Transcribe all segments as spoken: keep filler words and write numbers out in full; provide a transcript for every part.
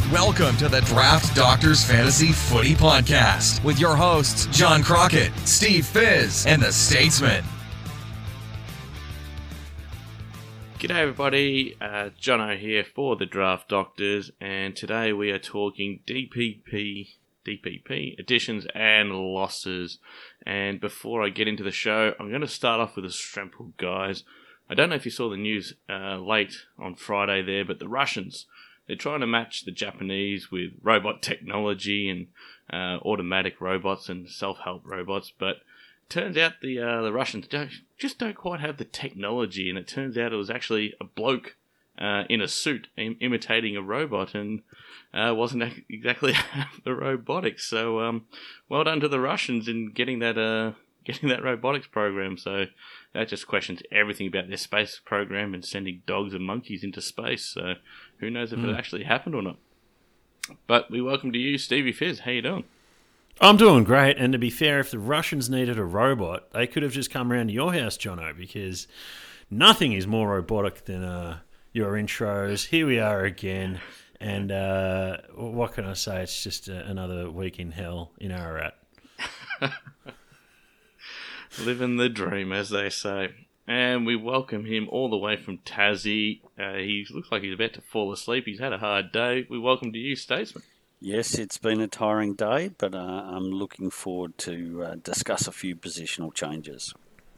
Welcome to the Draft Doctors Fantasy Footy Podcast with your hosts, John Crockett, Steve Fizz, and the Statesman. G'day everybody, uh, Jono here for the Draft Doctors, and today we are talking D P P, D P P additions and losses. And before I get into the show, I'm going to start off with a simple, guys. I don't know if you saw the news uh, late on Friday there, but the Russians, they're trying to match the Japanese with robot technology and uh, automatic robots and self-help robots, but turns out the uh, the Russians don't, just don't quite have the technology, and it turns out it was actually a bloke uh, in a suit im- imitating a robot, and uh, wasn't ac- exactly the robotics. So, um, well done to the Russians in getting that uh, getting that robotics program. So that just questions everything about their space program and sending dogs and monkeys into space. So who knows if mm. it actually happened or not? But we welcome to you, Stevie Fizz. How you doing? I'm doing great, and to be fair, if the Russians needed a robot, they could have just come around to your house, Jono, because nothing is more robotic than uh, your intros. Here we are again, and uh, what can I say? It's just uh, another week in hell in Ararat. Living the dream, as they say. And we welcome him all the way from Tassie. Uh, he looks like he's about to fall asleep. He's had a hard day. We welcome to you, Statesman. Yes, it's been a tiring day, but uh, I'm looking forward to uh, discuss a few positional changes.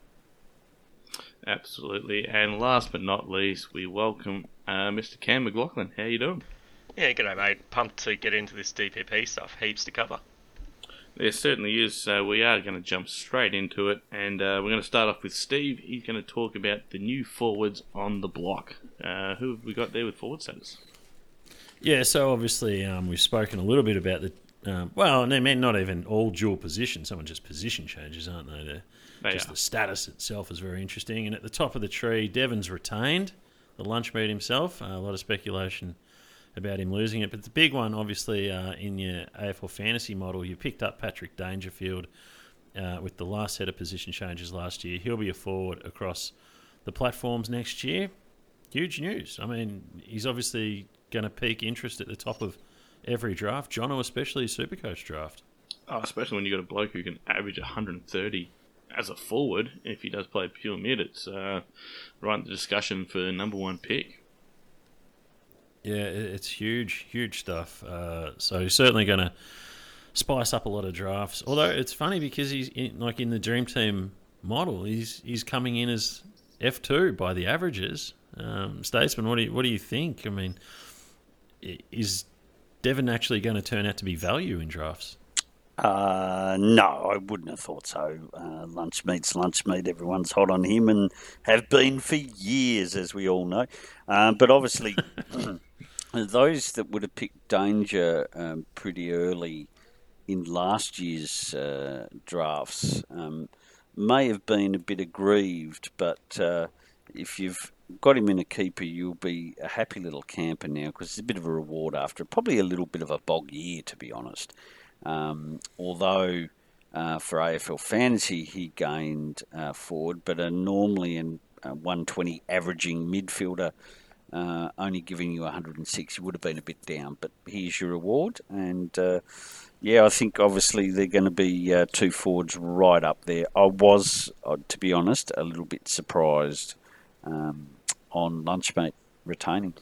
Absolutely. And last but not least, we welcome uh, Mister Cam McLaughlin. How you doing? Yeah, g'day mate. Pumped to get into this D P P stuff. Heaps to cover. There certainly is. So we are going to jump straight into it, and uh, we're going to start off with Steve. He's going to talk about the new forwards on the block. Uh, who have we got there with forward status? Yeah, so obviously um, we've spoken a little bit about the, um, well, I mean, not even all dual position. Some are just position changes, aren't they? They're, they just are. The status itself is very interesting. And at the top of the tree, Devon's retained the lunch meat himself. Uh, a lot of speculation about him losing it. But the big one, obviously, uh, in your A F L fantasy model, you picked up Patrick Dangerfield uh, with the last set of position changes last year. He'll be a forward across the platforms next year. Huge news. I mean, he's obviously going to pique interest at the top of every draft. Jono, especially Supercoach draft. Oh, especially when you've got a bloke who can average one hundred thirty as a forward. If he does play pure mid, it's uh, right in the discussion for number one pick. Yeah, it's huge, huge stuff. Uh, so he's certainly going to spice up a lot of drafts. Although it's funny because he's in, like in the Dream Team model, he's he's coming in as F two by the averages. Um, Statesman, what do you what do you think? I mean, is Devon actually going to turn out to be value in drafts? Uh, no, I wouldn't have thought so. Uh, lunch meat's lunch meat. Everyone's hot on him and have been for years, as we all know. Uh, but obviously, those that would have picked Danger um, pretty early in last year's uh, drafts um, may have been a bit aggrieved, but uh, if you've got him in a keeper, you'll be a happy little camper now because it's a bit of a reward after probably a little bit of a bog year, to be honest. Um, although uh, for A F L Fantasy he gained uh, forward, but a normally in uh, one twenty averaging midfielder, uh, only giving you one hundred six, you would have been a bit down. But here's your reward, and uh, yeah, I think obviously they're going to be uh, two forwards right up there. I was, uh, to be honest, a little bit surprised um, on Lunchmate retaining.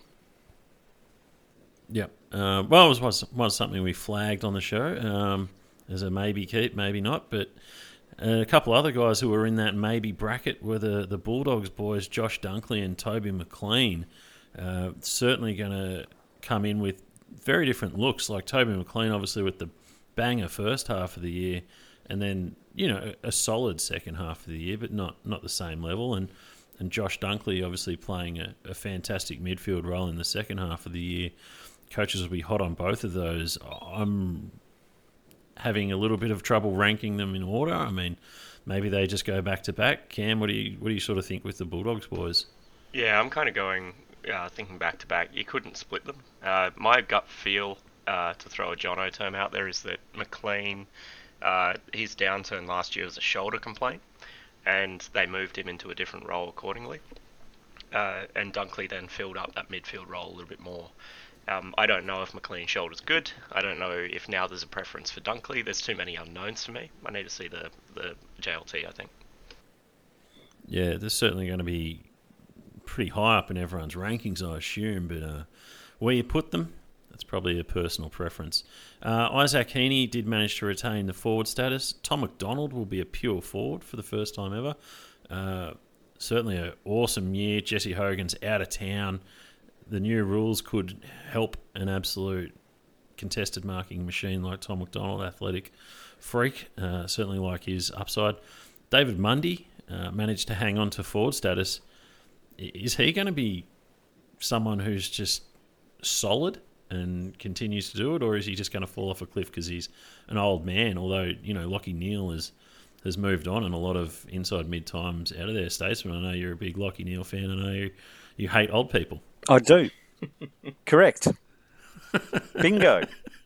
Yeah. Uh, well, it was, was was something we flagged on the show um, as a maybe keep, maybe not. But uh, a couple other guys who were in that maybe bracket were the, the Bulldogs boys, Josh Dunkley and Toby McLean. Uh, certainly going to come in with very different looks. Like Toby McLean, obviously, with the banger first half of the year, and then you know a solid second half of the year, but not not the same level. And and Josh Dunkley obviously playing a, a fantastic midfield role in the second half of the year. Coaches will be hot on both of those. I'm having a little bit of trouble ranking them in order. I mean, maybe they just go back to back. Cam, what do you what do you sort of think with the Bulldogs boys? Yeah, I'm kind of going uh, thinking back to back. You couldn't split them. Uh, my gut feel, uh, to throw a Jono term out there, is that McLean, uh, his downturn last year was a shoulder complaint, and they moved him into a different role accordingly. Uh, and Dunkley then filled up that midfield role a little bit more. Um, I don't know if McLean shoulder's good. I don't know if now there's a preference for Dunkley. There's too many unknowns for me. I need to see the, the J L T, I think. Yeah, they're certainly going to be pretty high up in everyone's rankings, I assume, but uh, where you put them, that's probably a personal preference. Uh, Isaac Heaney did manage to retain the forward status. Tom McDonald will be a pure forward for the first time ever. Uh, certainly an awesome year. Jesse Hogan's out of town. The new rules could help an absolute contested marking machine like Tom McDonald, athletic freak. Uh, certainly like his upside. David Mundy uh, managed to hang on to forward status. Is he going to be someone who's just solid and continues to do it, or is he just going to fall off a cliff because he's an old man? Although, you know, Lachie Neale has has moved on, and a lot of inside mid times out of there, Statesman. I know you're a big Lachie Neale fan. I know you, you hate old people. I do. Correct. Bingo.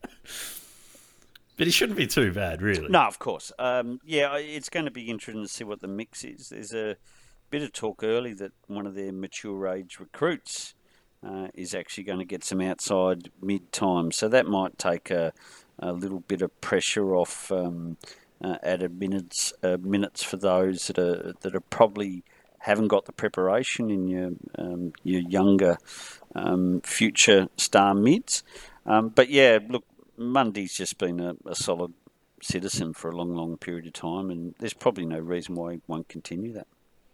But he shouldn't be too bad, really. No, of course. Um, yeah, it's going to be interesting to see what the mix is. There's a bit of talk early that one of their mature age recruits uh, is actually going to get some outside mid time, so that might take a, a little bit of pressure off um, uh, added minutes uh, minutes for those that are that are probably haven't got the preparation in your um, your younger um, future star mids. Um, but yeah, look, Mundy's just been a, a solid citizen for a long, long period of time, and there's probably no reason why he won't continue that.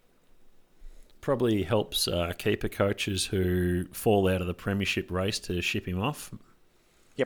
Probably helps uh, keeper coaches who fall out of the premiership race to ship him off. Yep.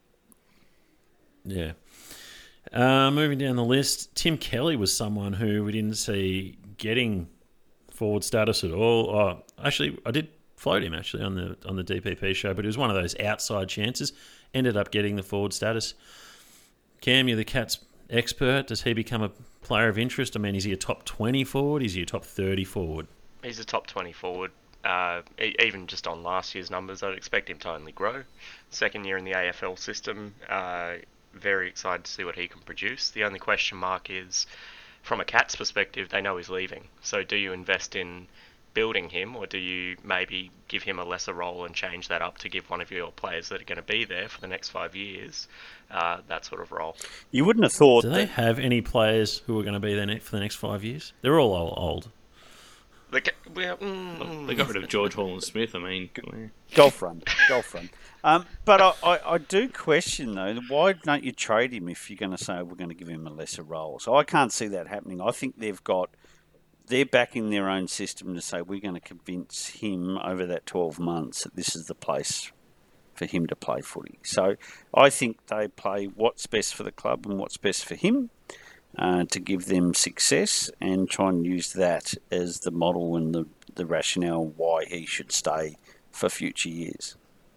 Yeah. Uh, moving down the list, Tim Kelly was someone who we didn't see getting forward status at all. Oh, actually, I did float him actually on the on the D P P show, but it was one of those outside chances. Ended up getting the forward status. Cam, you're the Cats expert. Does he become a player of interest? I mean, is he a top twenty forward? Is he a top thirty forward? He's a top twenty forward. Uh, e- even just on last year's numbers, I'd expect him to only grow. Second year in the A F L system, uh, very excited to see what he can produce. The only question mark is, from a Cats perspective, they know he's leaving. So do you invest in building him, or do you maybe give him a lesser role and change that up to give one of your players that are going to be there for the next five years uh, that sort of role? You wouldn't have thought. Do they have any players who are going to be there for the next five years? They're all old. They, well, mm, They got rid of George Holland Smith. I mean, golf run, golf run. Um, but I, I, I do question though, why don't you trade him if you're going to say we're going to give him a lesser role? So I can't see that happening. I think they've got. They're backing their own system to say we're going to convince him over that twelve months that this is the place for him to play footy. So I think they play what's best for the club and what's best for him uh, to give them success, and try and use that as the model and the, the rationale why he should stay for future years.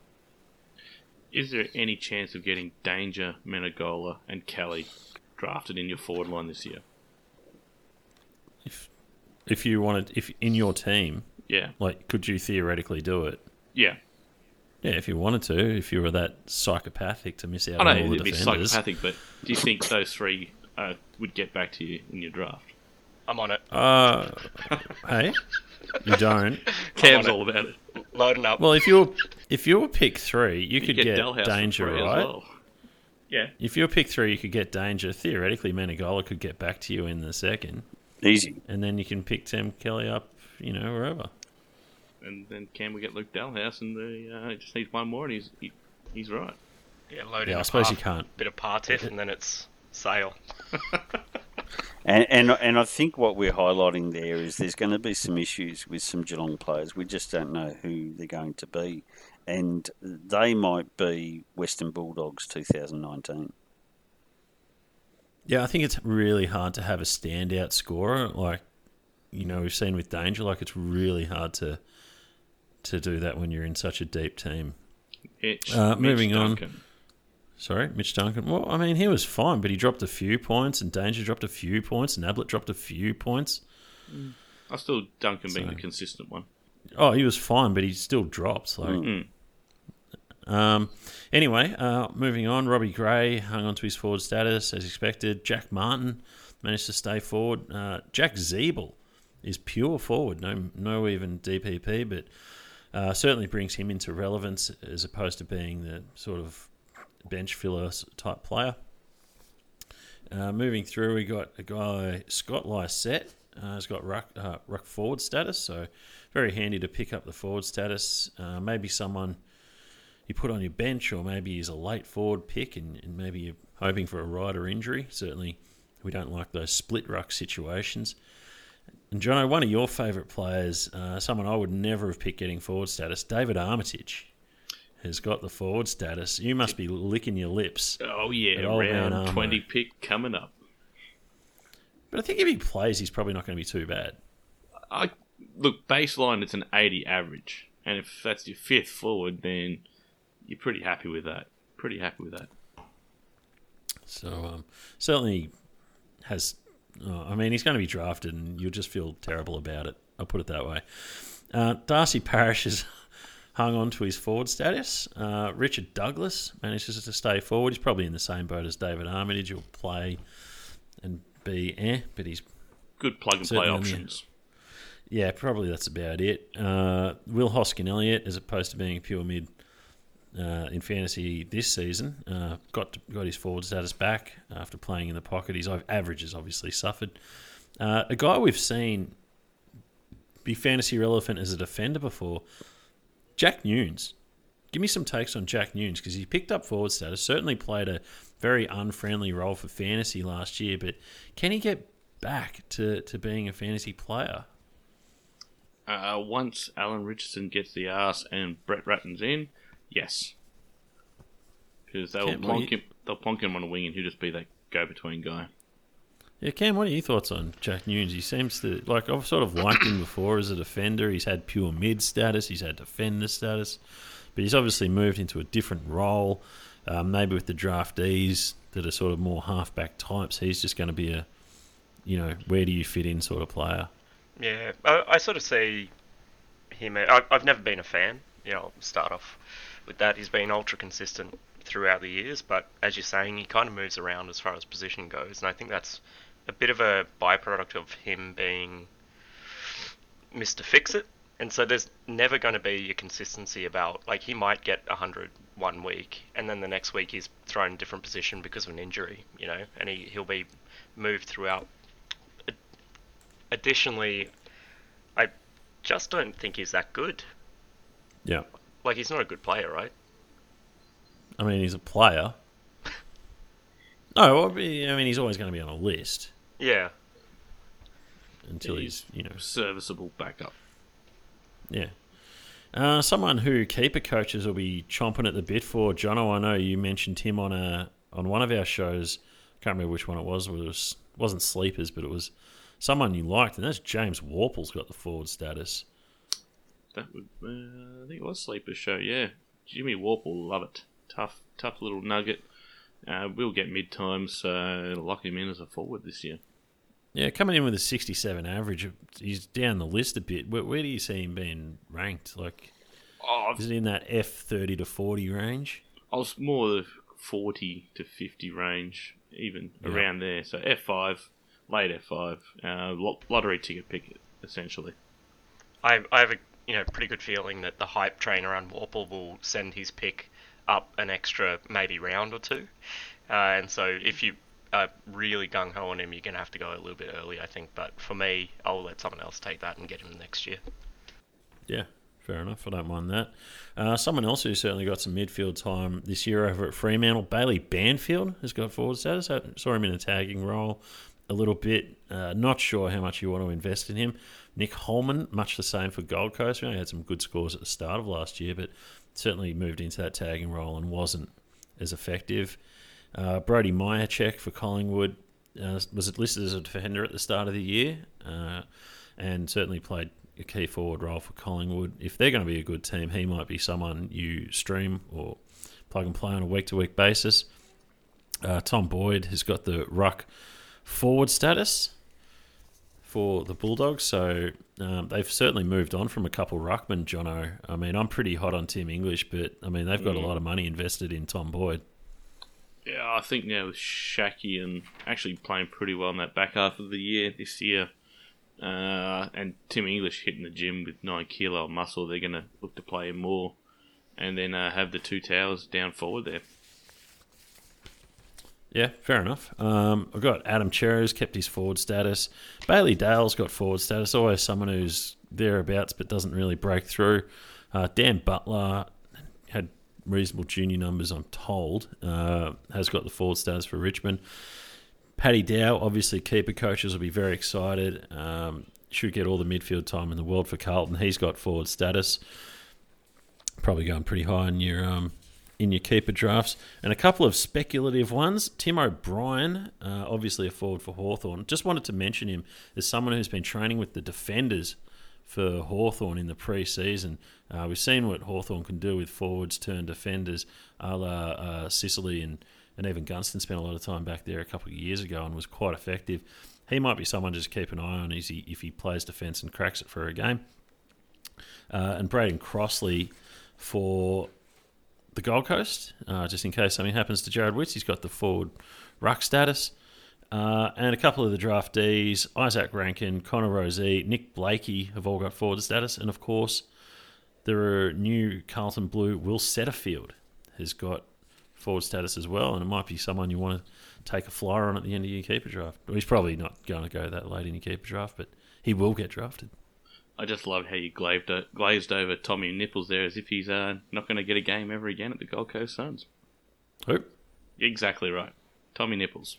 is there any chance of getting Danger, Menegola and Kelly drafted in your forward line this year? If if you wanted, if in your team, Yeah. like, could you theoretically do it? Yeah. Yeah, if you wanted to, if you were that psychopathic to miss out I on know all the it'd be defenders. psychopathic, but do you think those three uh, would get back to you in your draft? I'm on it. Uh, hey, you don't. Cam's on it. all about it. Loading up. Well, if you're if you were pick three, you, You could get, get, Dalhouse for Danger, free as right? well. Yeah. If you were pick three, you could get Danger. Theoretically, Menegola could get back to you in the second, Easy. and then you can pick Tim Kelly up, you know, wherever. And then Cam will get Luke Dalhouse, and the uh, he just needs one more, and he's he, he's right. Yeah, load Yeah, in I a suppose par- you can't. bit of Partif, and then it's sail. And, and and I think what we're highlighting there is there's going to be some issues with some Geelong players. We just don't know who they're going to be. And they might be Western Bulldogs twenty nineteen. Yeah, I think it's really hard to have a standout scorer. Like, you know, we've seen with Danger, like, it's really hard to to do that when you're in such a deep team. Mitch, Uh, Mitch moving on. Duncan. Sorry, Mitch Duncan. Well, I mean, he was fine, but he dropped a few points, and Danger dropped a few points, and Ablett dropped a few points. I still Duncan being So- the consistent one. Oh, he was fine, but he still dropped. Like, Mm. um, anyway, uh, moving on. Robbie Gray hung on to his forward status as expected. Jack Martin managed to stay forward. Uh, Jack Zeeble is pure forward. No, no even D P P, but Uh, certainly brings him into relevance as opposed to being the sort of bench filler type player. Uh, moving through, we got a guy, Scott Lysette. Uh, he's got ruck, uh, ruck forward status, so very handy to pick up the forward status. Uh, maybe someone you put on your bench, or maybe he's a late forward pick and, and maybe you're hoping for a rider injury. Certainly we don't like those split ruck situations. And Jono, one of your favourite players, uh, someone I would never have picked getting forward status, David Armitage, has got the forward status. You must be licking your lips. Oh, yeah, Old man round Armo. twenty pick coming up. But I think if he plays, he's probably not going to be too bad. I Look, baseline, it's an eighty average. And if that's your fifth forward, then you're pretty happy with that. Pretty happy with that. So, um, certainly has... Oh, I mean, he's going to be drafted and you'll just feel terrible about it. I'll put it that way. Uh, Darcy Parish has hung on to his forward status. Uh, Richard Douglas manages to stay forward. He's probably in the same boat as David Armitage. He'll play and be eh, but he's... Good plug-and-play certainly on the- options. Yeah, probably that's about it. Uh, Will Hoskin-Elliott, as opposed to being a pure mid uh, in fantasy this season, uh, got got his forward status back after playing in the pocket. His averages obviously suffered. Uh, a guy we've seen be fantasy relevant as a defender before, Jack Nunes. Give me some takes on Jack Nunes, because he picked up forward status, certainly played a very unfriendly role for fantasy last year, but can he get back to, to being a fantasy player? Uh, once Alan Richardson gets the arse and Brett Ratton's in, yes. Because they'll Cam, what plonk do you- him, they'll plonk him on a wing and he'll just be that go-between guy. Yeah, Cam, what are your thoughts on Jack Nunes? He seems to, like, I've sort of liked him before as a defender. He's had pure mid status, he's had defender status, but he's obviously moved into a different role. Um, maybe with the draftees that are sort of more halfback types, he's just going to be a, you know, where do you fit in sort of player. Yeah, I, I sort of see him. I, I've never been a fan. You know, I'll start off with that. He's been ultra consistent throughout the years, but as you're saying, he kind of moves around as far as position goes, and I think that's a bit of a byproduct of him being Mister Fix-It. And so there's never going to be a consistency about, like, he might get one hundred one week, and then the next week he's thrown in a different position because of an injury, you know, and he, he'll be moved throughout. Additionally, I just don't think he's that good. Yeah. Like, he's not a good player, right? I mean, he's a player. No, I mean, he's always going to be on a list Yeah. until He's he's, you know, serviceable backup. yeah. Uh, someone who keeper coaches will be chomping at the bit for. Jono, I know you mentioned him on a on one of our shows. Can't remember which one it was. It was wasn't Sleepers, but it was someone you liked, and that's James Warple's got the forward status. That would, uh, I think it was Sleeper's show, yeah. Jimmy Warple will love it. Tough, tough little nugget. Uh, we'll get mid-times, so it'll lock him in as a forward this year. Yeah, coming in with a sixty-seven average, he's down the list a bit. Where, where do you see him being ranked? Like, Oh, is it in that F thirty to forty range? I was more the forty to fifty range, even Yeah. around there. So F five, late F five, uh, lot- lottery ticket pick, essentially. I, I have a you know pretty good feeling that the hype train around Warple will send his pick up an extra maybe round or two. Uh, and so if you are really gung-ho on him, you're going to have to go a little bit early, I think. But for me, I'll let someone else take that and get him next year. Yeah, fair enough. I don't mind that. Uh, someone else who certainly got some midfield time this year over at Fremantle, Bailey Banfield, has got forward status. I saw him in a tagging role a little bit. Uh, not sure how much you want to invest in him. Nick Holman, much the same for Gold Coast. We only had some good scores at the start of last year, but certainly moved into that tagging role and wasn't as effective. Uh, Brody Myercheck for Collingwood uh, was listed as a defender at the start of the year uh, and certainly played a key forward role for Collingwood. If they're going to be a good team, he might be someone you stream or plug and play on a week-to-week basis. Uh, Tom Boyd has got the ruck forward status for the Bulldogs, so um, they've certainly moved on from a couple ruckmen, Jono. I mean, I'm pretty hot on Tim English, but I mean, they've got Mm. a lot of money invested in Tom Boyd. Yeah, I think now with Shaki and actually playing pretty well in that back half of the year this year, Uh, and Tim English hitting the gym with nine kilo of muscle. They're going to look to play him more. And then uh, have the two towers down forward there. Yeah, fair enough. Um, I've got Adam Cherry's kept his forward status. Bailey Dale's got forward status. Always someone who's thereabouts but doesn't really break through. Uh, Dan Butler had reasonable junior numbers, I'm told. Uh, has got the forward status for Richmond. Paddy Dow, obviously keeper coaches will be very excited. Um, should get all the midfield time in the world for Carlton. He's got forward status. Probably going pretty high in your um, in your keeper drafts. And a couple of speculative ones. Tim O'Brien, uh, obviously a forward for Hawthorn. Just wanted to mention him as someone who's been training with the defenders for Hawthorn in the pre-season. Uh, we've seen what Hawthorn can do with forwards turn defenders, a la uh, Sicily and, and even Gunston spent a lot of time back there a couple of years ago and was quite effective. He might be someone to just keep an eye on if he, if he plays defence and cracks it for a game. Uh, and Braden Crossley for the Gold Coast, uh, just in case something happens to Jared Witts. He's got the forward ruck status. Uh, and a couple of the draftees, Isaac Rankin, Connor Rosey, Nick Blakey have all got forward status. And, of course, there are new Carlton Blue, Will Setterfield has got forward status as well. And it might be someone you want to take a flyer on at the end of your keeper draft. Well, he's probably not going to go that late in your keeper draft, but he will get drafted. I just love how you glazed, glazed over Tommy Nipples there as if he's uh, not going to get a game ever again at the Gold Coast Suns. Who? Exactly right. Tommy Nipples.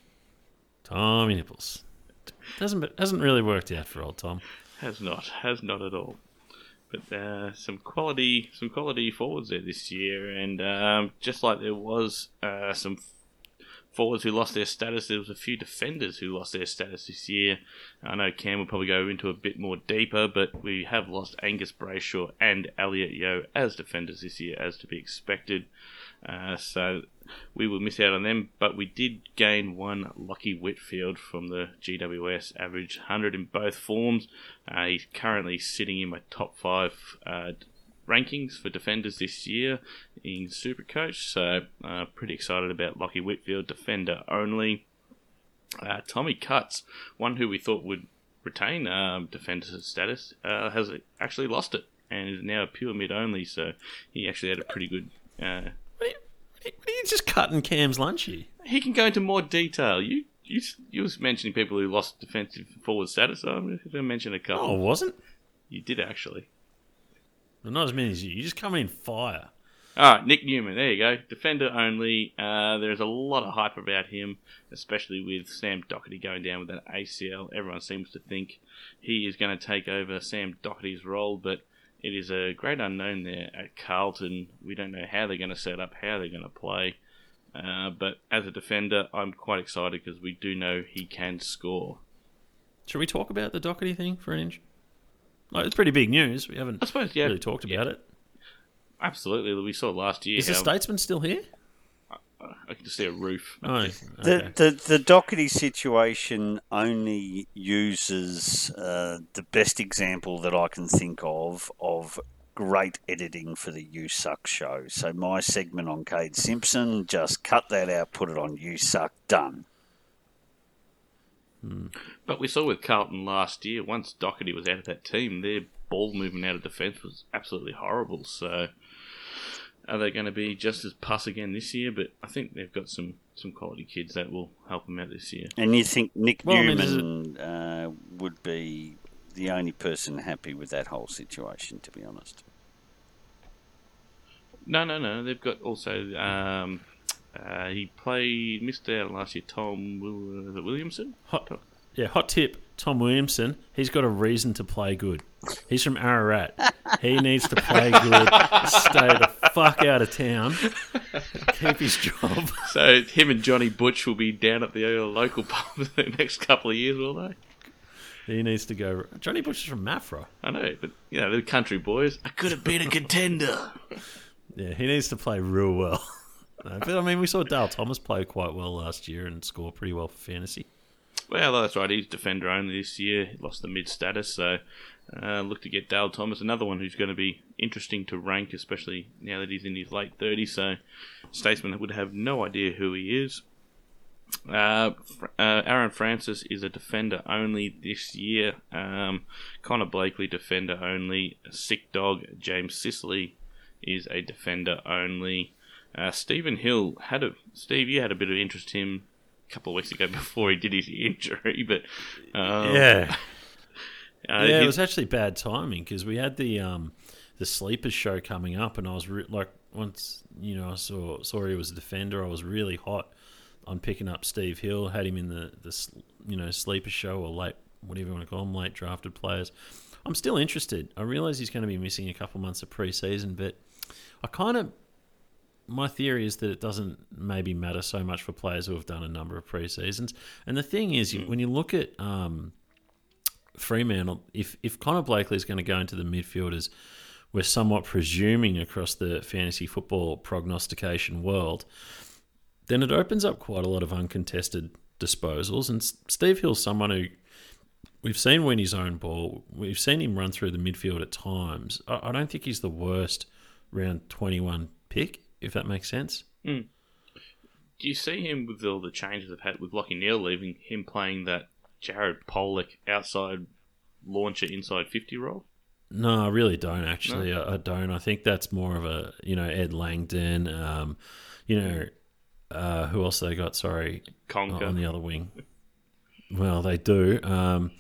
Tommy Nipples. Doesn't hasn't really worked out for old Tom. Has not. Has not at all. But uh, some quality some quality forwards there this year. And um, just like there was uh, some forwards who lost their status, there was a few defenders who lost their status this year. I know Cam will probably go into a bit more deeper, but we have lost Angus Brayshaw and Elliot Yeo as defenders this year, as to be expected. Uh, so we will miss out on them, but we did gain one Lockie Whitfield from the G W S, average one hundred in both forms. Uh, he's currently sitting in my top five uh, rankings for defenders this year in Supercoach, so uh, pretty excited about Lockie Whitfield, defender only. Uh, Tommy Cutts, one who we thought would retain um, defender status, uh, has actually lost it and is now a pure mid only, so he actually had a pretty good... Uh, What are you, what are you just cutting Cam's lunchy? He can go into more detail. You you you was mentioning people who lost defensive forward status, so I'm going to mention a couple. Oh, it wasn't? You did actually. Well, not as many as you. You just come in fire. All right, Nick Newman, there you go. Defender only. Uh, there's a lot of hype about him, especially with Sam Doherty going down with that A C L. Everyone seems to think he is going to take over Sam Doherty's role, but it is a great unknown there at Carlton. We don't know how they're going to set up, how they're going to play. Uh, but as a defender, I'm quite excited because we do know he can score. Should we talk about the Doherty thing for an inch? Like, it's pretty big news. We haven't I suppose, yeah, really talked yeah. about it. Absolutely. We saw last year. Is the how, Statesman still here? I can just see a roof. Oh, okay. The, the the Doherty situation only uses uh, the best example that I can think of of great editing for the You Suck show. So my segment on Cade Simpson, just cut that out, put it on You Suck, done. Hmm. But we saw with Carlton last year, once Doherty was out of that team, their ball movement out of defence was absolutely horrible. So are they going to be just as puss again this year? But I think they've got some, some quality kids that will help them out this year. And you think Nick Well, I mean, Newman uh, would be the only person happy with that whole situation, to be honest? No, no, no. They've got also... Um, uh, he played... Missed out last year, Tom Will, is it Williamson? Hot, yeah, hot tip. Tom Williamson, he's got a reason to play good. He's from Ararat. He needs to play good, stay the fuck out of town, keep his job. So him and Johnny Butch will be down at the local pub the next couple of years, will they? He needs to go. Johnny Butch is from Mafra. I know, but, you know, they're country boys. I could have been a contender. Yeah, he needs to play real well. No, but, I mean, we saw Dale Thomas play quite well last year and score pretty well for fantasy. Well, that's right. He's defender only this year. He lost the mid status, so uh, look to get Dale Thomas, another one who's going to be interesting to rank, especially now that he's in his late thirties. So Statesman would have no idea who he is. Uh, uh, Aaron Francis is a defender only this year. Um, Connor Blakely, defender only. Sick Dog, James Sicily is a defender only. Uh, Stephen Hill had a Steve. You had a bit of interest in him a couple of weeks ago before he did his injury, but um, yeah, uh, yeah, he, it was actually bad timing because we had the um, the Sleepers show coming up, and I was re- like, once you know I saw saw he was a defender, I was really hot on picking up Steve Hill. Had him in the the you know Sleeper show or late, whatever you want to call them, late drafted players. I'm still interested. I realise he's going to be missing a couple months of pre-season, but I kind of. My theory is that it doesn't maybe matter so much for players who have done a number of pre-seasons. And the thing is, mm. when you look at um, Fremantle, if, if Connor Blakely is going to go into the midfielders, we're somewhat presuming across the fantasy football prognostication world, then it opens up quite a lot of uncontested disposals. And Steve Hill's someone who we've seen win his own ball. We've seen him run through the midfield at times. I, I don't think he's the worst round twenty-one pick, if that makes sense. Mm. Do you see him with all the changes they've had with Lachie Neale leaving, him playing that Jared Pollock outside launcher inside fifty role? No, I really don't, actually. No? I, I don't. I think that's more of a, you know, Ed Langdon, um, you know, uh, who else they got, sorry, Conker. On the other wing. Well, they do. Um,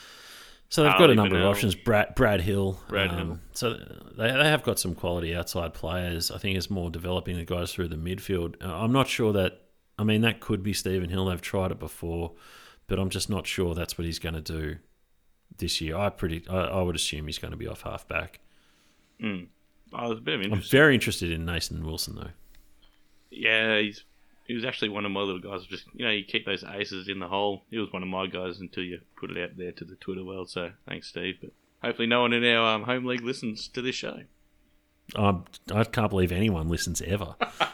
so they've got Harley a number Bennell. of options. Brad, Brad Hill. Brad um, Hill. So they they have got some quality outside players. I think it's more developing the guys through the midfield. Uh, I'm not sure that, I mean, that could be Stephen Hill. They've tried it before, but I'm just not sure that's what he's going to do this year. I pretty, I, I would assume he's going to be off half back. Mm. I was a bit of I'm interest. very interested in Nathan Wilson, though. Yeah, he's he was actually one of my little guys. Just you know, you keep those aces in the hole. He was one of my guys until you put it out there to the Twitter world. So thanks, Steve. But hopefully, no one in our um, home league listens to this show. Um, I can't believe anyone listens ever.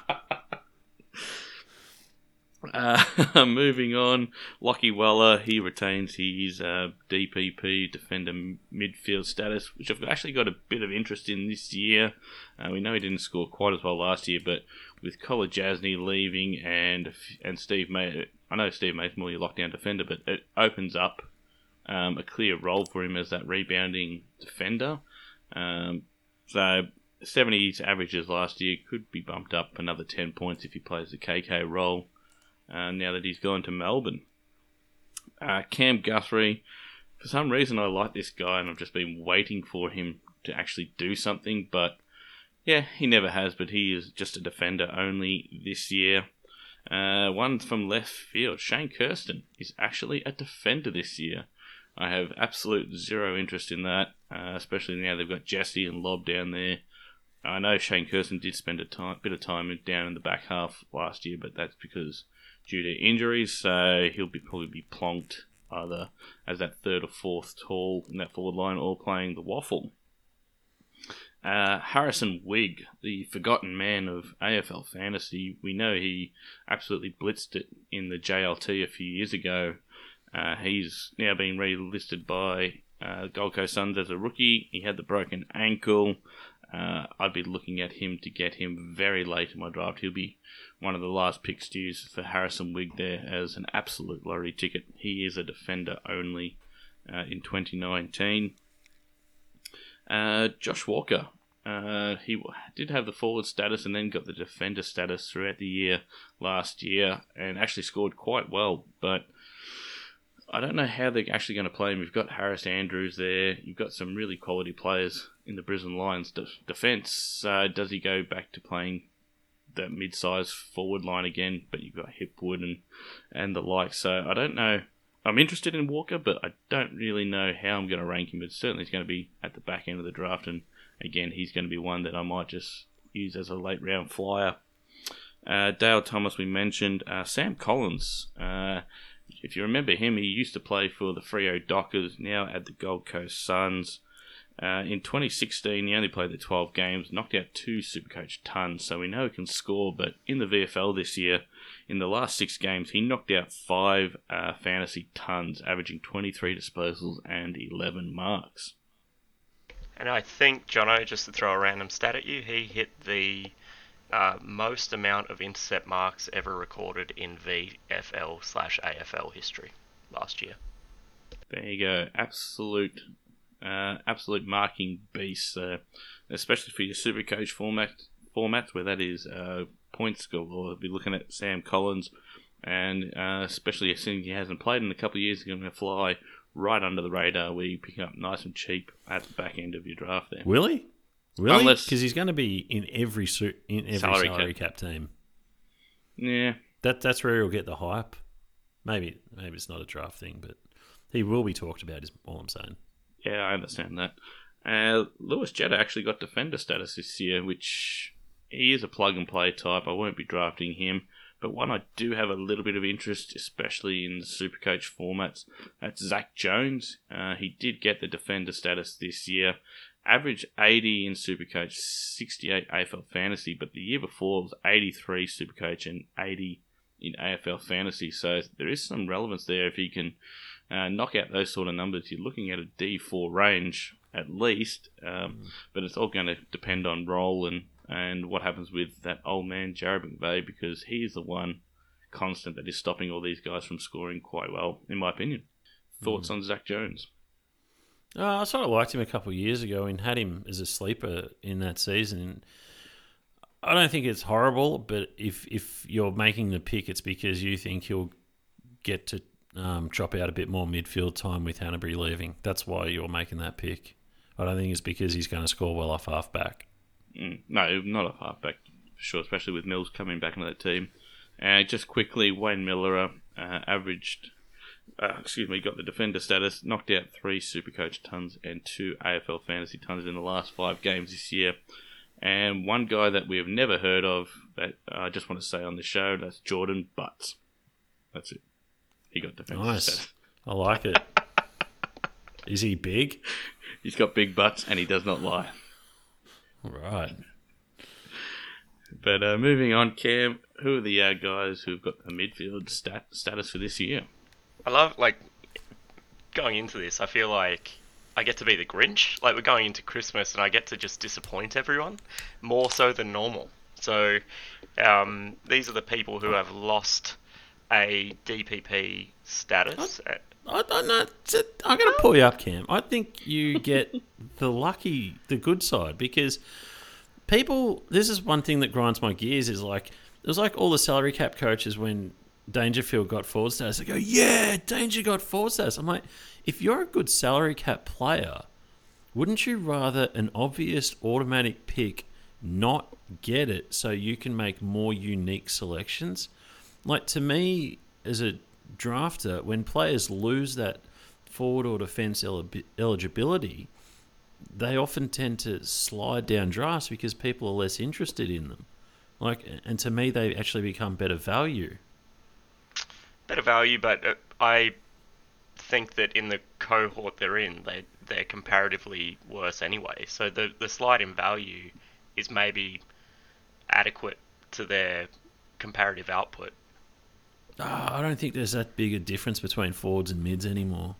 Uh, moving on, Lockie Weller, he retains his uh, D P P, defender midfield status, which I've actually got a bit of interest in this year. Uh, we know he didn't score quite as well last year, but with Colin Jasny leaving and and Steve May, I know Steve May's more your lockdown defender, but it opens up um, a clear role for him as that rebounding defender. Um, so seventies averages last year could be bumped up another ten points if he plays the K K role. Uh, now that he's gone to Melbourne. Uh, Cam Guthrie, for some reason I like this guy and I've just been waiting for him to actually do something, but yeah, he never has, but he is just a defender only this year. Uh, one from left field, Shane Kirsten is actually a defender this year. I have absolute zero interest in that, uh, especially now they've got Jesse and Lob down there. I know Shane Kirsten did spend a time, bit of time down in the back half last year, but that's because due to injuries, so he'll be probably be plonked either as that third or fourth tall in that forward line or playing the waffle. Uh, Harrison Wigg, the forgotten man of A F L fantasy, we know he absolutely blitzed it in the J L T a few years ago. Uh, he's now been relisted by uh, Gold Coast Suns as a rookie. He had the broken ankle. Uh, I'd be looking at him to get him very late in my draft. He'll be one of the last pick stews for Harrison Wigg there as an absolute lottery ticket. He is a defender only uh, in twenty nineteen. Uh, Josh Walker, uh, he did have the forward status and then got the defender status throughout the year last year and actually scored quite well, but I don't know how they're actually going to play him. You've got Harris Andrews there. You've got some really quality players in the Brisbane Lions de- defence. Uh, does he go back to playing that mid-sized forward line again? But you've got Hipwood and, and the like. So I don't know. I'm interested in Walker, but I don't really know how I'm going to rank him. But certainly he's going to be at the back end of the draft. And again, he's going to be one that I might just use as a late round flyer. Uh, Dale Thomas, we mentioned. Uh, Sam Collins. Uh, If you remember him, he used to play for the Freo Dockers, now at the Gold Coast Suns. Uh, in twenty sixteen, he only played the twelve games, knocked out two Supercoach tons, so we know he can score. But in the V F L this year, in the last six games, he knocked out five uh, fantasy tons, averaging twenty-three disposals and eleven marks. And I think, Jono, just to throw a random stat at you, he hit the uh, most amount of intercept marks ever recorded in V F L slash A F L history last year. There you go. Absolute, uh, absolute marking beast, uh, especially for your Supercoach format formats where that is uh, points score. Or be looking at Sam Collins, and uh, especially since he hasn't played in a couple of years, he's going to fly right under the radar. Where you pick up nice and cheap at the back end of your draft there. Will he? Really? Unless- Because he's going to be in every su- in every Salary salary, cap. cap. team. Yeah, That that's where he'll get the hype. Maybe maybe it's not a draft thing, but he will be talked about. Is all I'm saying. yeah, I understand that. Uh, Lewis Jetta actually got defender status this year, which he is a plug and play type. I won't be drafting him, but one I do have a little bit of interest, especially in the Supercoach formats. That's Zach Jones. Uh, he did get the defender status this year. Average eighty in Supercoach, sixty-eight A F L Fantasy, but the year before it was eighty-three Supercoach and eighty in A F L Fantasy. So there is some relevance there if he can uh, knock out those sort of numbers. You're looking at a D four range at least, um, mm. but it's all going to depend on role and, and what happens with that old man Jared McVeigh, because he's the one constant that is stopping all these guys from scoring quite well, in my opinion. Thoughts mm. on Zach Jones? Uh, I sort of liked him a couple of years ago and had him as a sleeper in that season. I don't think it's horrible, but if if you're making the pick, it's because you think he'll get to um, chop out a bit more midfield time with Hanbury leaving. That's why you're making that pick. I don't think it's because he's going to score well off half-back. Mm, no, not off half-back, for sure, especially with Mills coming back into that team. Uh, just quickly, Wayne Miller uh, averaged... Uh, excuse me, got the defender status, knocked out three Supercoach tons and two A F L Fantasy tons in the last five games this year. And one guy that we have never heard of that I just want to say on the show, that's Jordan Butts. That's it. He got defender nice. status. I like it. Is he big? He's got big butts and he does not lie. All right. But uh, moving on, Cam, who are the uh, guys who've got the midfield stat- status for this year? I love, like, going into this, I feel like I get to be the Grinch. Like, we're going into Christmas and I get to just disappoint everyone, more so than normal. So, um, these are the people who have lost a D P P status. I, I don't know. I'm going to pull you up, Cam. I think you get the lucky, the good side, because people, this is one thing that grinds my gears, is like, it was like all the salary cap coaches when Dangerfield got forward status. They go, yeah, Danger got forward status. I'm like, if you're a good salary cap player, wouldn't you rather an obvious automatic pick not get it so you can make more unique selections? Like, to me, as a drafter, when players lose that forward or defence el- eligibility, they often tend to slide down drafts because people are less interested in them. Like, and to me, they actually become better value. Better value, but uh, I think that in the cohort they're in, they they're comparatively worse anyway. So the the slide in value is maybe adequate to their comparative output. Oh, I don't think there's that big a difference between forwards and mids anymore.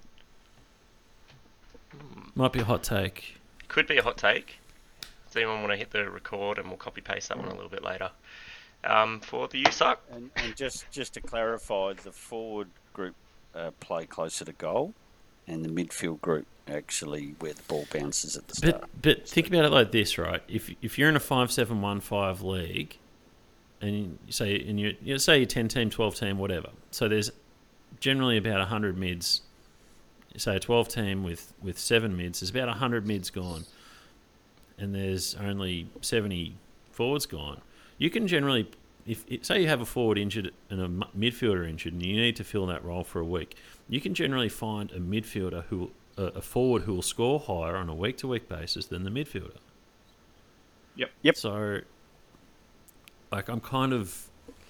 Might be a hot take. Could be a hot take. Does anyone want to hit the record and we'll copy paste that one a little bit later? Um, for the U S A C. And, and just, just to clarify, the forward group uh, play closer to goal, and the midfield group actually where the ball bounces at the start. But but think about it like this, right? If if you're in a five seven one five league, and you say and you, you say you're ten team, twelve team, whatever. So there's generally about a hundred mids. Say a twelve team with, with seven mids. There's about a hundred mids gone, and there's only seventy forwards gone. You can generally, if say you have a forward injured and a midfielder injured, and you need to fill that role for a week, you can generally find a midfielder who, a, a forward who will score higher on a week to week basis than the midfielder. Yep. Yep. So, like, I'm kind of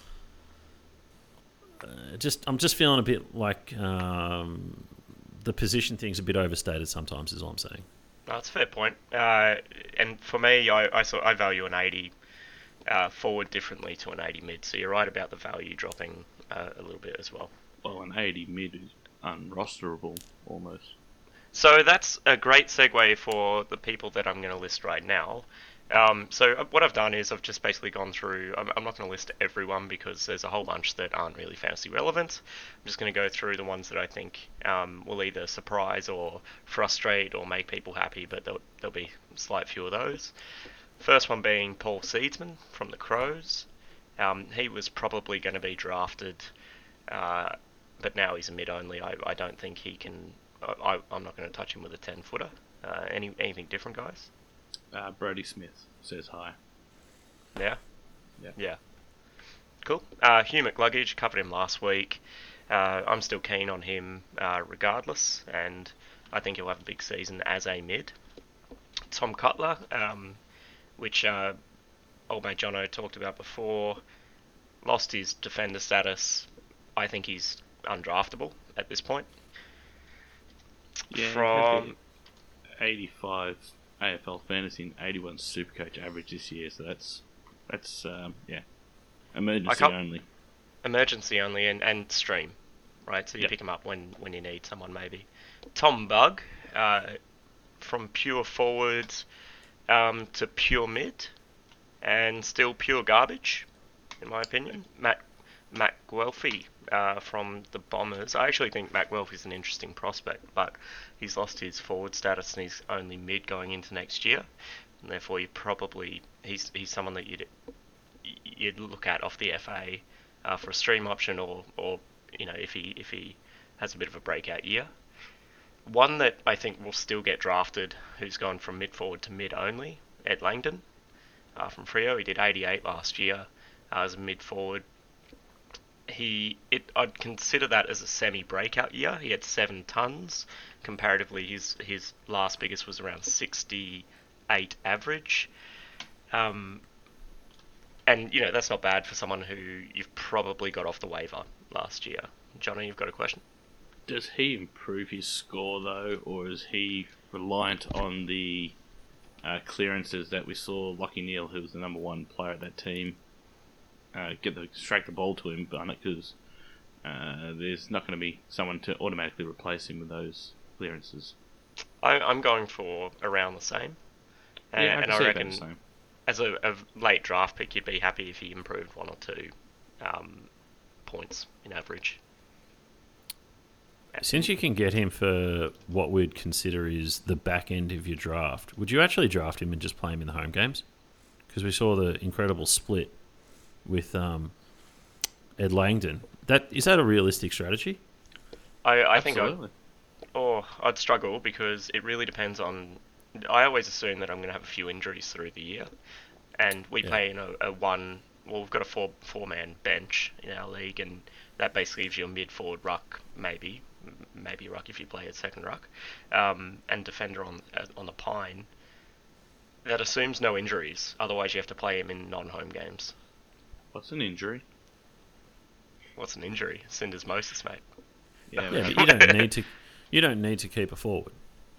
uh, just, I'm just feeling a bit like um, the position thing's a bit overstated sometimes. Is all I'm saying. No, that's a fair point. Uh, and for me, I I, sort, I value an eighty. Uh, forward differently to an eighty mid, so you're right about the value dropping uh, a little bit as well. Well, an eighty mid is unrosterable almost. So that's a great segue for the people that I'm going to list right now. Um, so what I've done is I've just basically gone through. I'm, I'm not going to list everyone because there's a whole bunch that aren't really fantasy relevant. I'm just going to go through the ones that I think um, will either surprise or frustrate or make people happy, but there'll, there'll be a slight few of those. First one being Paul Seedsman from the Crows. Um, he was probably going to be drafted, uh, but now he's a mid only. I, I don't think he can. I, I'm not going to touch him with a ten footer. Uh, any anything different, guys? Uh, Brody Smith says hi. Yeah? Yeah. Yeah. Cool. Uh, Hugh McLuggage, covered him last week. Uh, I'm still keen on him uh, regardless, and I think he'll have a big season as a mid. Tom Cutler, um, which uh, old mate Jono talked about before, lost his defender status. I think he's undraftable at this point. Yeah, From eighty-five A F L fantasy and eighty-one Supercoach average this year, so that's that's um, yeah, emergency only. Emergency only and, and stream, right? So you Yep. pick him up when, when you need someone, maybe. Tom Bug, uh, from pure forward um, to pure mid, and still pure garbage, in my opinion. Matt Matt Guelphy uh, from the Bombers. I actually think Matt Guelphy's an interesting prospect, but he's lost his forward status and he's only mid going into next year, and therefore you probably he's he's someone that you'd you'd look at off the F A uh, for a stream option, or or you know if he if he has a bit of a breakout year. One that I think will still get drafted, who's gone from mid forward to mid only, Ed Langdon uh, from Freo. He did eighty-eight last year uh, as a mid forward. He, it, I'd consider that as a semi-breakout year. He had seven tons. Comparatively, his his last biggest was around sixty-eight average. Um, and, you know, that's not bad for someone who you've probably got off the waiver last year. Johnny, you've got a question? Does he improve his score, though, or is he reliant on the uh, clearances that we saw Lachie Neale, who was the number one player at that team, Uh, get the strike the ball to him, but because uh, there's not going to be someone to automatically replace him with those clearances. I, I'm going for around the same. And, Yeah, I and can I see reckon about the same. as a, a late draft pick, you'd be happy if he improved one or two um, points in average. Since you can get him for what we'd consider is the back end of your draft, would you actually draft him and just play him in the home games? Because we saw the incredible split with um, Ed Langdon. That is that a realistic strategy? I, I think I, Absolutely. or I'd struggle because it really depends on. I always assume that I'm going to have a few injuries through the year, and we Yeah. play in a, a one. Well, we've got a four four man bench in our league, and that basically gives you a mid forward ruck, maybe maybe ruck if you play at second ruck, um, and defender on uh, on the pine. That assumes no injuries. Otherwise, you have to play him in non-home games. What's an injury? What's an injury? Syndesmosis, mate. Yeah, Yeah, but you don't need to. You don't need to keep a forward.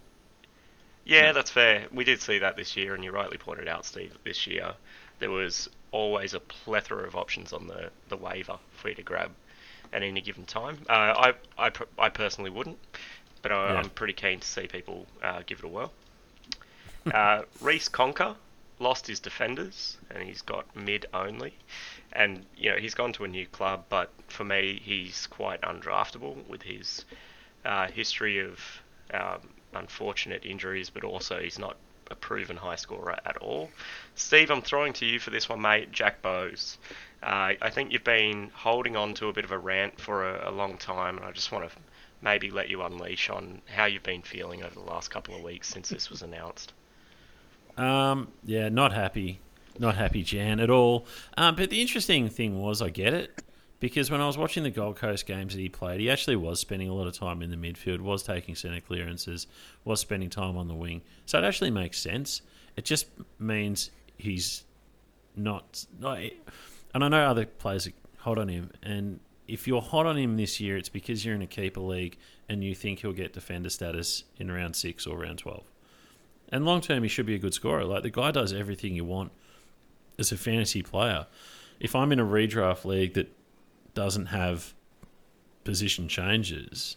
Yeah, that's fair. We did see that this year, and you rightly pointed out, Steve, this year there was always a plethora of options on the, the waiver for you to grab at any given time. Uh, I, I, I personally wouldn't, but I, Yeah. I'm pretty keen to see people uh, give it a whirl. uh, Reece Conker lost his defenders, and he's got mid only. And, you know, he's gone to a new club, but for me, he's quite undraftable with his uh, history of um, unfortunate injuries, but also he's not a proven high scorer at all. Steve, I'm throwing to you for this one, mate. Jack Bowes. Uh, I think you've been holding on to a bit of a rant for a, a long time, and I just want to maybe let you unleash on how you've been feeling over the last couple of weeks since this was announced. Um, yeah, not happy. Not happy, Jan, at all. Um, but the interesting thing was, I get it, because when I was watching the Gold Coast games that he played, he actually was spending a lot of time in the midfield, was taking centre clearances, was spending time on the wing. So it actually makes sense. It just means he's not... not and I know other players are hot on him, and if you're hot on him this year, it's because you're in a keeper league and you think he'll get defender status in round six or round twelve. And long term, he should be a good scorer. Like, the guy does everything you want as a fantasy player. If I'm in a redraft league that doesn't have position changes,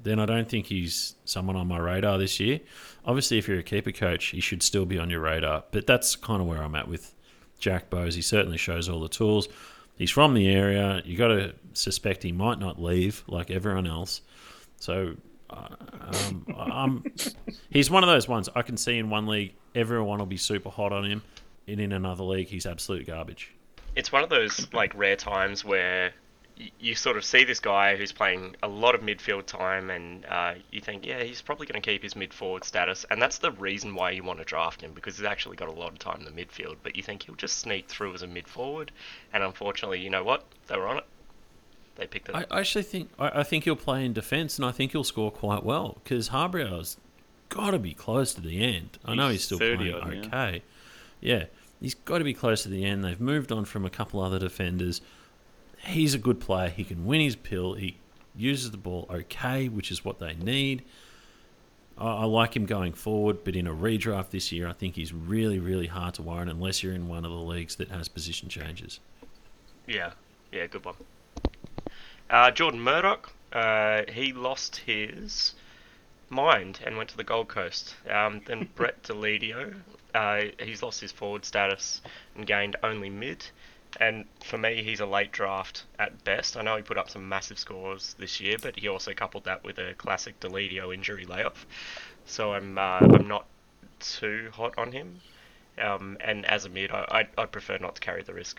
then I don't think he's someone on my radar this year. Obviously, if you're a keeper coach, he should still be on your radar. But that's kind of where I'm at with Jack Bowes. He certainly shows all the tools. He's from the area. You got to suspect he might not leave like everyone else. So uh, um, I'm, he's one of those ones I can see in one league, everyone will be super hot on him, and in another league, he's absolute garbage. It's one of those like rare times where y- you sort of see this guy who's playing a lot of midfield time, and uh, you think, yeah, he's probably going to keep his mid-forward status, and that's the reason why you want to draft him, because he's actually got a lot of time in the midfield, but you think he'll just sneak through as a mid-forward, and unfortunately, you know what? They were on it. They picked it up. I actually think I, I think he'll play in defence, and I think he'll score quite well, because Harbour's got to be close to the end. I know he's still playing okay. Yeah. He's got to be close to the end. They've moved on from a couple other defenders. He's a good player. He can win his pill. He uses the ball okay, which is what they need. I, I like him going forward, but in a redraft this year, I think he's really, really hard to warrant unless you're in one of the leagues that has position changes. Yeah, yeah, good one. Uh, Jordan Murdoch, uh, he lost his mind and went to the Gold Coast. Um, then Brett Deledio, uh, he's lost his forward status and gained only mid. And for me, he's a late draft at best. I know he put up some massive scores this year, but he also coupled that with a classic Deledio injury layoff. So I'm uh, I'm not too hot on him. Um, and as a mid, I, I'd, I'd prefer not to carry the risk.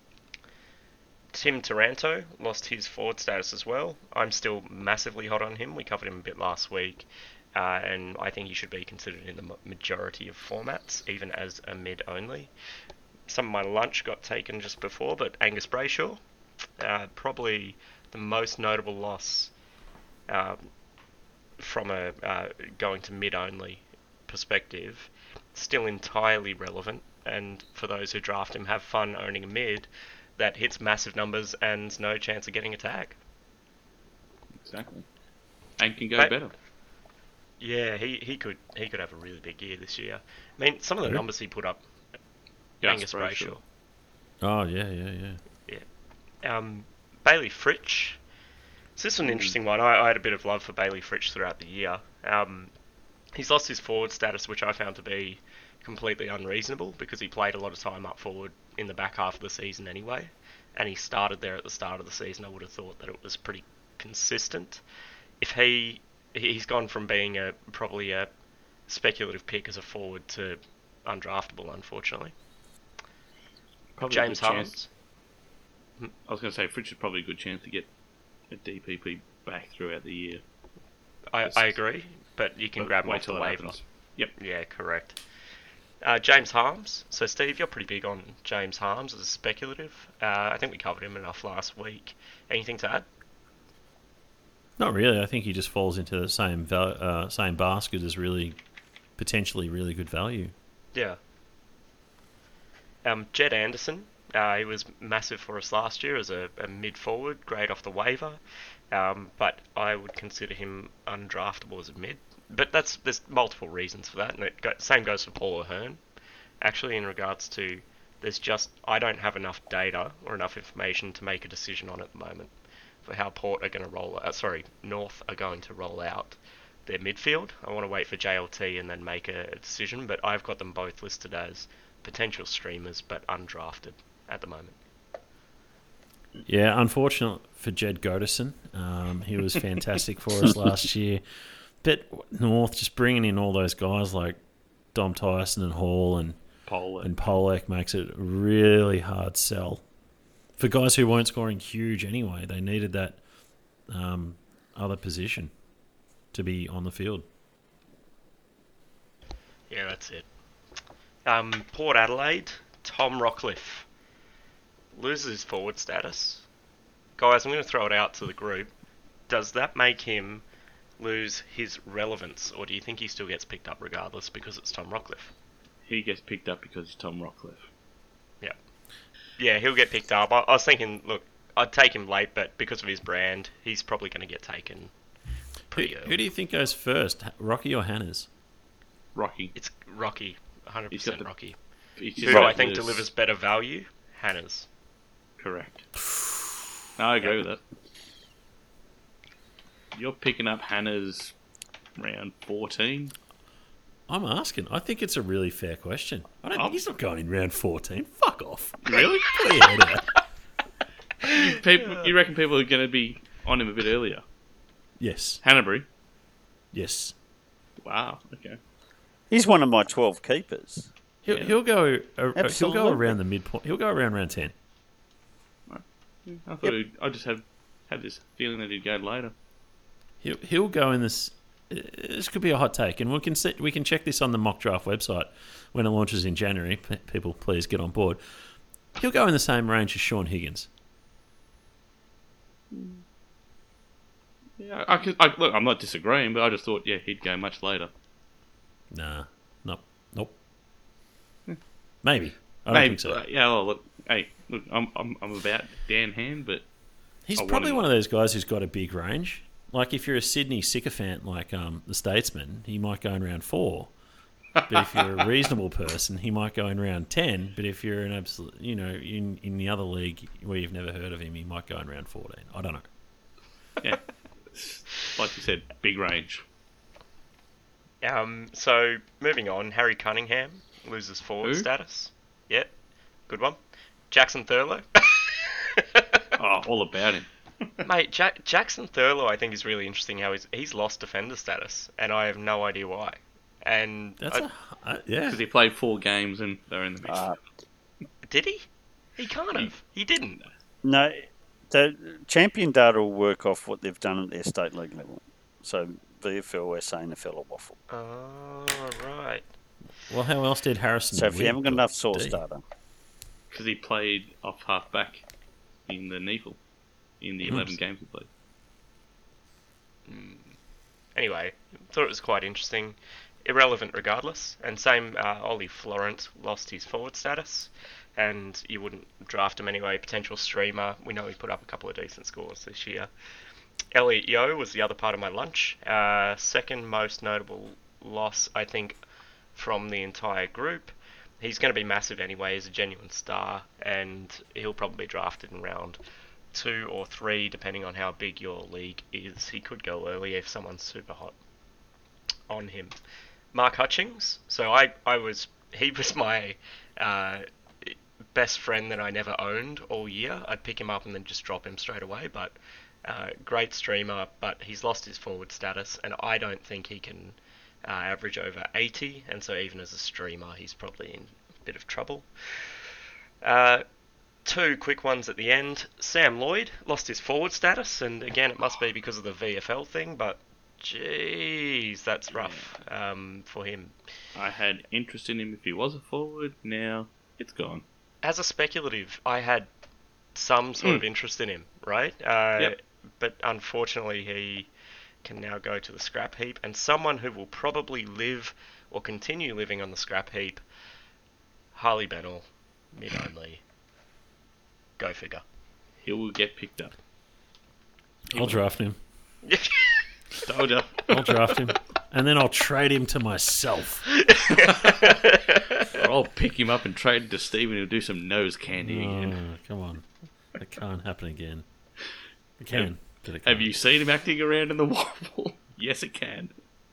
Tim Taranto lost his forward status as well. I'm still massively hot on him. We covered him a bit last week, uh, and I think he should be considered in the majority of formats, even as a mid only. Some of my lunch got taken just before, but Angus Brayshaw, uh, probably the most notable loss um, from a uh, going to mid only perspective. Still entirely relevant, and for those who draft him, have fun owning a mid that hits massive numbers and no chance of getting a tag. Exactly. And can go but, better. Yeah, he, he could he could have a really big year this year. I mean, some of the Who? numbers he put up. Gus Angus Brayshaw. Brayshaw. Oh, yeah, yeah, yeah. Yeah. Um, Bailey Fritsch. So this is an interesting one. I, I had a bit of love for Bailey Fritsch throughout the year. Um, he's lost his forward status, which I found to be completely unreasonable because he played a lot of time up forward in the back half of the season anyway, and he started there at the start of the season. I would have thought that it was pretty consistent. If he he's gone from being a probably a speculative pick as a forward to undraftable, unfortunately. Probably James a good Harms. chance. I was going to say Fritsch is probably a good chance to get a D P P back throughout the year. I, I agree, but you can But grab him wait off the till it waiver. happens. Yep. Yeah, correct. Uh, James Harms. So, Steve, you're pretty big on James Harms as a speculative. Uh, I think we covered him enough last week. Anything to add? Not really. I think he just falls into the same val- uh, same basket as really potentially really good value. Yeah. Um, Jed Anderson. Uh, he was massive for us last year as a, a mid-forward, great off the waiver. Um, but I would consider him undraftable as a mid. But that's there's multiple reasons for that, and it go, same goes for Paul Ahern. Actually, in regards to, there's just I don't have enough data or enough information to make a decision on at the moment for how Port are going to roll. Uh, sorry, North are going to roll out their midfield. I want to wait for J L T and then make a, a decision. But I've got them both listed as potential streamers, but undrafted at the moment. Yeah, unfortunate for Jed Goderson. Um, he was fantastic for us last year. But North just bringing in all those guys like Dom Tyson and Hall and Polak. and Polak makes it a really hard sell for guys who weren't scoring huge anyway. They needed that um, other position to be on the field. Yeah, that's it. Um, Port Adelaide, Tom Rockcliffe loses his forward status. Guys, I'm going to throw it out to the group. Does that make him lose his relevance, or do you think he still gets picked up regardless because it's Tom Rockcliffe? He gets picked up because he's Tom Rockcliffe. Yeah. Yeah, he'll get picked up. I, I was thinking, look, I'd take him late, but because of his brand, he's probably going to get taken pretty Who, early. who do you think goes first, Rocky or Hannahs? Rocky. It's Rocky, one hundred He's got percent the- Rocky. He's Who just do got I think this- delivers better value? Hannah's. Correct. No, I agree Yeah. with that. you're picking up Hannah's round fourteen. I'm asking. I think it's a really fair question. I don't Oh. think he's not going in round fourteen. Fuck off. Really? Pull your head out. you, people, you reckon people are going to be on him a bit earlier? Yes. Hanbury? Yes. Wow, okay. He's one of my twelve keepers. He'll, Yeah. he'll go. Uh, he'll Absolutely. go around the midpoint. He'll go around round ten. I thought he'd, I just had had this feeling that he'd go later. He'll he'll go in this. uh, This could be a hot take, and we can set, we can check this on the mock draft website when it launches in January. P- People, please get on board. He'll go in the same range as Sean Higgins. Yeah, I could. I, look, I'm not disagreeing, but I just thought, yeah, he'd go much later. Nah, nope, nope. Maybe. I don't Maybe, think so. uh, yeah. Well, look, hey, look, I'm I'm I'm about Dan Hand, but He's I want probably him- one of those guys who's got a big range. Like if you're a Sydney sycophant like um, the Statesman, he might go in round four. But if you're a reasonable person, he might go in round ten. But if you're an absolute, you know, in, in the other league where you've never heard of him, he might go in round fourteen. I don't know. yeah, like you said, big range. Um, so, moving on, Harry Cunningham loses forward Who? status. Yeah, good one. Jackson Thurlow. Oh, all about him. Mate, Jack- Jackson Thurlow, I think, is really interesting how he's, he's lost defender status, and I have no idea why. And That's I- a uh, yeah. Because he played four games and they're in the mix. Uh, did he? He can't He- have. He didn't. No, the champion data will work off what they've done at their state league level. So V F L, S A, N F L or waffle. Oh, right. Well, how else did Harrison? So if you Witt haven't got got enough source D? data, Because he played off half back in the N E F L in the Hmm. eleven games he played. Anyway, thought it was quite interesting. Irrelevant regardless. And same, uh, Ollie Florent lost his forward status, and you wouldn't draft him anyway. Potential streamer. We know he put up a couple of decent scores this year. Elliot Yeo was the other part of my lunch. Uh, second most notable loss, I think, from the entire group. He's going to be massive anyway. He's a genuine star, and he'll probably be drafted in round two or three, depending on how big your league is. He could go early if someone's super hot on him. Mark Hutchings. So I, I was, he was my uh, best friend that I never owned all year. I'd pick him up and then just drop him straight away. But uh, great streamer, but he's lost his forward status, and I don't think he can uh, average over eighty. And so even as a streamer, he's probably in a bit of trouble. Uh, Two quick ones at the end. Sam Lloyd lost his forward status, and again, it must be because of the V F L thing, but jeez, that's rough um, for him. I had interest in him if he was a forward. Now it's gone. As a speculative, I had some sort of Mm. interest in him, right? Uh, Yep. But unfortunately, he can now go to the scrap heap, and someone who will probably live or continue living on the scrap heap, Harley Bennell, mid-only. Go figure. He will get picked up. I'll draft him. Told ya. I'll draft him, and then I'll trade him to myself. Or I'll pick him up and trade it to Steve, and he'll do some nose candy again. Oh, come on, it can't happen again. It can, Have- but it Have can't. you seen him acting around in the waffle? Yes, it can.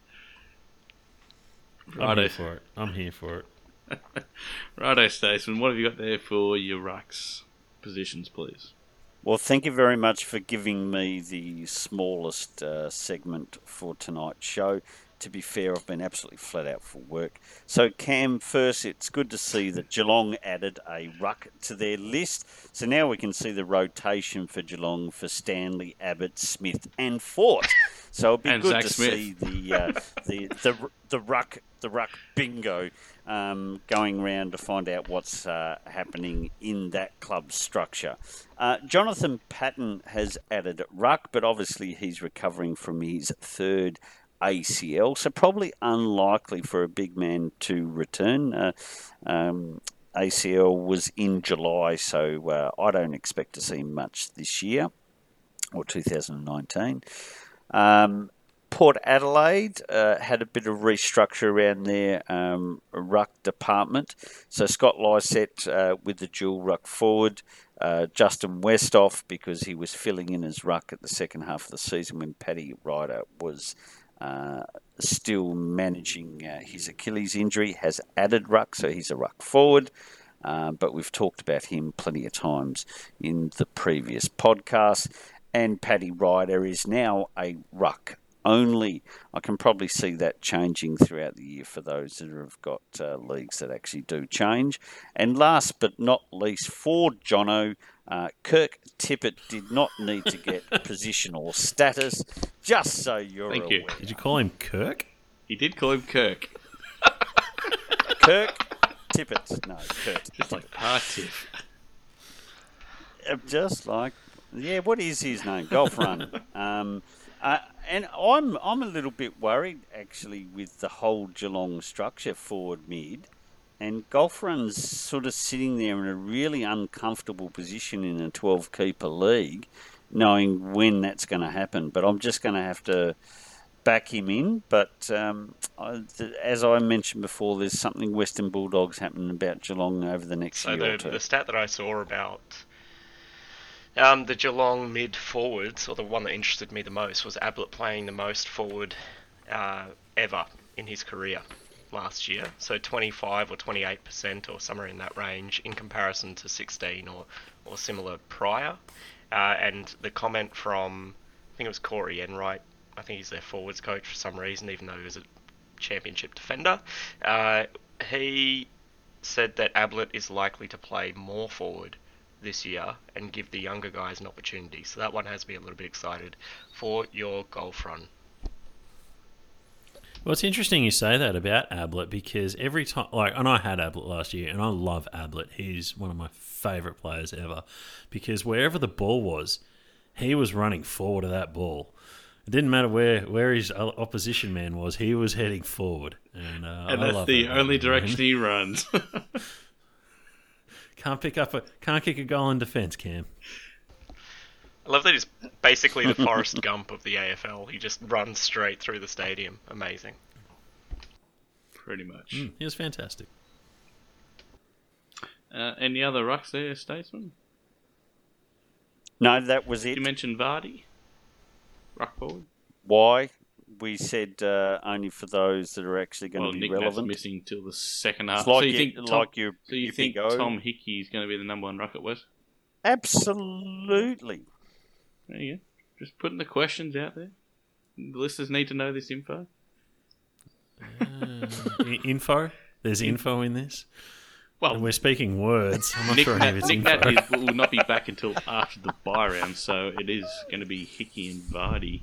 I'm Righto, here for it. I'm here for it. righto, Staceman. What have you got there for your rucks positions, please? well, thank you very much for giving me the smallest uh, segment for tonight's show. To be fair, I've been absolutely flat out for work. So, Cam, first, it's good to see that Geelong added a ruck to their list. So now we can see the rotation for Geelong for Stanley, Abbott, Smith, and Fort. So it'll be And good Zach to Smith. see the uh, the the the ruck the ruck bingo um, going round to find out what's uh, happening in that club structure. Uh, Jonathan Patton has added ruck, but obviously he's recovering from his third A C L, so probably unlikely for a big man to return. Uh, um, A C L was in July, so uh, I don't expect to see much this year or two thousand nineteen. Um, Port Adelaide uh, had a bit of restructure around their um, ruck department. So Scott Lysett uh, with the dual ruck forward, uh, Justin Westhoff because he was filling in his ruck at the second half of the season when Paddy Ryder was uh, still managing uh, his Achilles injury, has added ruck, so he's a ruck forward. Uh, but we've talked about him plenty of times in the previous podcast. And Paddy Ryder is now a ruck only. I can probably see that changing throughout the year for those that have got uh, leagues that actually do change. And last but not least, for Jono, uh, Kirk Tippett did not need to get positional status, just so you're Thank aware. you. Did you call him Kirk? He did call him Kirk. Kirk Tippett. No, Kirk. Just like Partiff. Uh, Just like, yeah, what is his name? Golf Run. Um, uh, and I'm I'm a little bit worried, actually, with the whole Geelong structure forward mid. And Golf Run's sort of sitting there in a really uncomfortable position in a twelve-keeper league, knowing when that's going to happen. But I'm just going to have to back him in. But um, I, th- as I mentioned before, there's something Western Bulldogs happening about Geelong over the next So year the, or two. the stat that I saw about um, the Geelong mid forwards, or the one that interested me the most, was Ablett playing the most forward uh, ever in his career last year. So twenty-five or twenty-eight percent or somewhere in that range in comparison to sixteen or, or similar prior. Uh, and the comment from, I think it was Corey Enright, I think he's their forwards coach for some reason, even though he was a championship defender. Uh, he said that Ablett is likely to play more forward this year and give the younger guys an opportunity. So that one has me a little bit excited for your golf run. Well, it's interesting you say that about Ablett because every time, like, and I had Ablett last year, and I love Ablett. He's one of my favourite players ever because wherever the ball was, he was running forward of that ball. It didn't matter where, where his opposition man was; he was heading forward, and, uh, And I that's love the that only man. direction he runs. Can't pick up a, can't kick a goal in defence, Cam. I love that he's basically the Forrest Gump of the A F L. He just runs straight through the stadium. Amazing. Pretty much. Mm, he was fantastic. Uh, any other rucks there, Statesman? No, that was it. You mentioned Vardy. Ruck forward. Why? We said uh, only for those that are actually going Well, to be Nick Nat's relevant. missing till the second half. It's like so you you- think Tom, like you- so you you think think, oh- Tom Hickey is going to be the number one ruck at West? Absolutely. There you go. Just putting the questions out there. The listeners need to know this info. Uh, I- info? There's info in this? Well, And we're speaking words. I'm not Nick, sure any of Nat, it's Nick info. Nat is, will not be back until after the bye round, so it is going to be Hickey and Vardy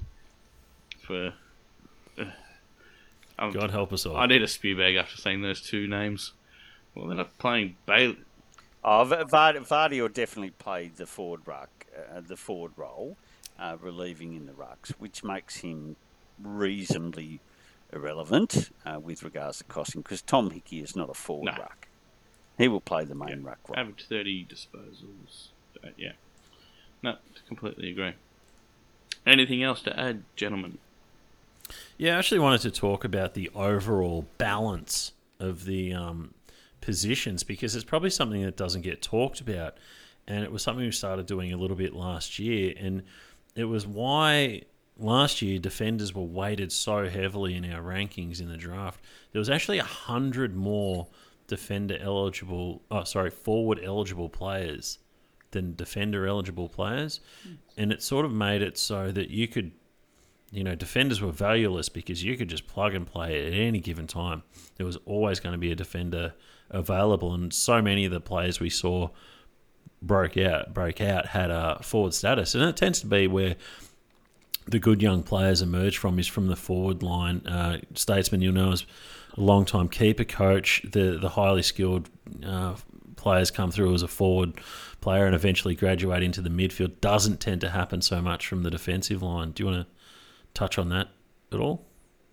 for. Uh, um, God help us all. I need a spew bag after saying those two names. Well, they're not playing Bailey. Oh, V- Vardy, Vardy will definitely play the forward ruck, uh, the forward role, uh, relieving in the rucks, which makes him reasonably irrelevant uh, with regards to costing, because Tom Hickey is not a forward No. ruck. He will play the main Yeah. ruck role. Average thirty disposals. Uh, yeah. No, completely agree. Anything else to add, gentlemen? Yeah, I actually wanted to talk about the overall balance of the um, positions because it's probably something that doesn't get talked about. And it was something we started doing a little bit last year. And it was why last year defenders were weighted so heavily in our rankings in the draft. There was actually a hundred more defender eligible, oh, sorry, forward eligible players than defender eligible players. And it sort of made it so that you could, you know, defenders were valueless because you could just plug and play at any given time. There was always going to be a defender available, and so many of the players we saw broke out, broke out had a forward status, and it tends to be where the good young players emerge from is from the forward line. Uh, Statesman, you'll know, is a long-time keeper coach. The the highly skilled uh, players come through as a forward player and eventually graduate into the midfield. Doesn't tend to happen so much from the defensive line. Do you want to touch on that at all?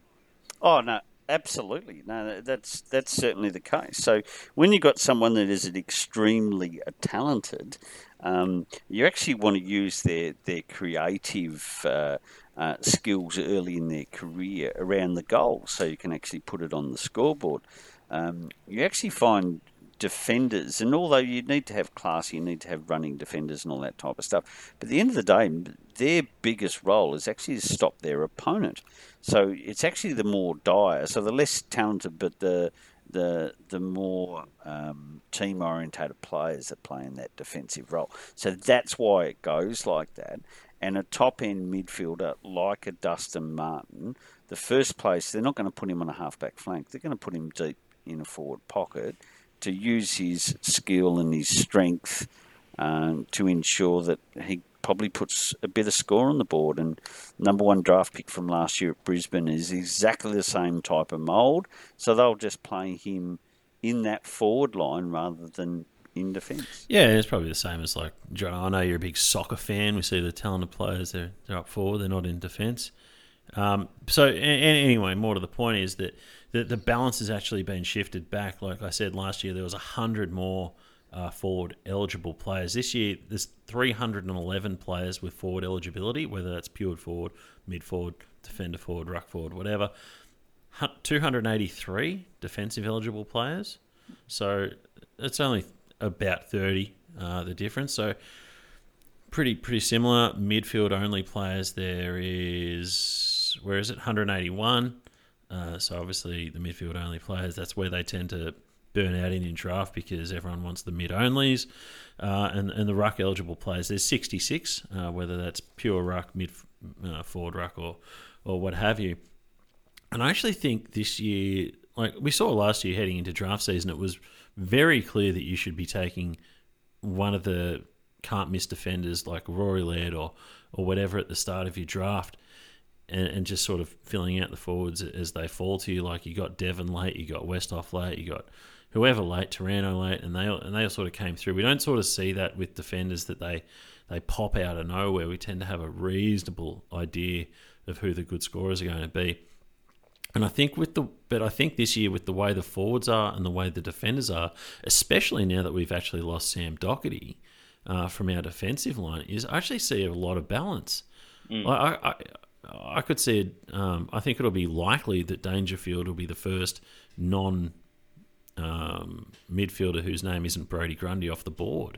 Oh no, absolutely. No, that's that's certainly the case. So when you've got someone that is extremely talented, um, you actually want to use their their creative uh, uh, skills early in their career around the goal, so you can actually put it on the scoreboard. Um, you actually find defenders, and although you need to have class, you need to have running defenders and all that type of stuff, but at the end of the day, their biggest role is actually to stop their opponent. So it's actually the more dire, so the less talented, but the the the more um, team-orientated players that play in that defensive role. So that's why it goes like that. And a top-end midfielder like a Dustin Martin, the first place, they're not going to put him on a half-back flank. They're going to put him deep in a forward pocket to use his skill and his strength um, to ensure that he probably puts a bit of score on the board. And number one draft pick from last year at Brisbane is exactly the same type of mould. So they'll just play him in that forward line rather than in defence. Yeah, it's probably the same as like, John, I know you're a big soccer fan. We see the talented players, they're, they're up forward, they're not in defence. Um, so a- anyway, more to the point is that the, the balance has actually been shifted back. Like I said, last year there was one hundred more uh, forward eligible players. This year there's three hundred eleven players with forward eligibility, whether that's pure forward, mid forward, defender forward, ruck forward, whatever. two hundred eighty-three defensive eligible players. So it's only about thirty, uh, the difference. So pretty pretty similar. Midfield only players, there is, where is it, one hundred eighty-one. Uh, so obviously the midfield only players, that's where they tend to burn out in in draft because everyone wants the mid onlys. Uh, and, and the ruck eligible players, there's sixty-six, uh, whether that's pure ruck, mid uh, forward ruck or, or what have you. And I actually think this year, like we saw last year heading into draft season, it was very clear that you should be taking one of the can't miss defenders like Rory Laird or, or whatever at the start of your draft and, and just sort of filling out the forwards as they fall to you. Like you got Devon late, you got Westhoff late, you got whoever late, Taranto late, and they all, and they all sort of came through. We don't sort of see that with defenders that they, they pop out of nowhere. We tend to have a reasonable idea of who the good scorers are going to be. And I think with the, but I think this year with the way the forwards are and the way the defenders are, especially now that we've actually lost Sam Doherty uh, from our defensive line, is I actually see a lot of balance. Mm. I, I I could see it. Um, I think it'll be likely that Dangerfield will be the first non um, midfielder whose name isn't Brodie Grundy off the board.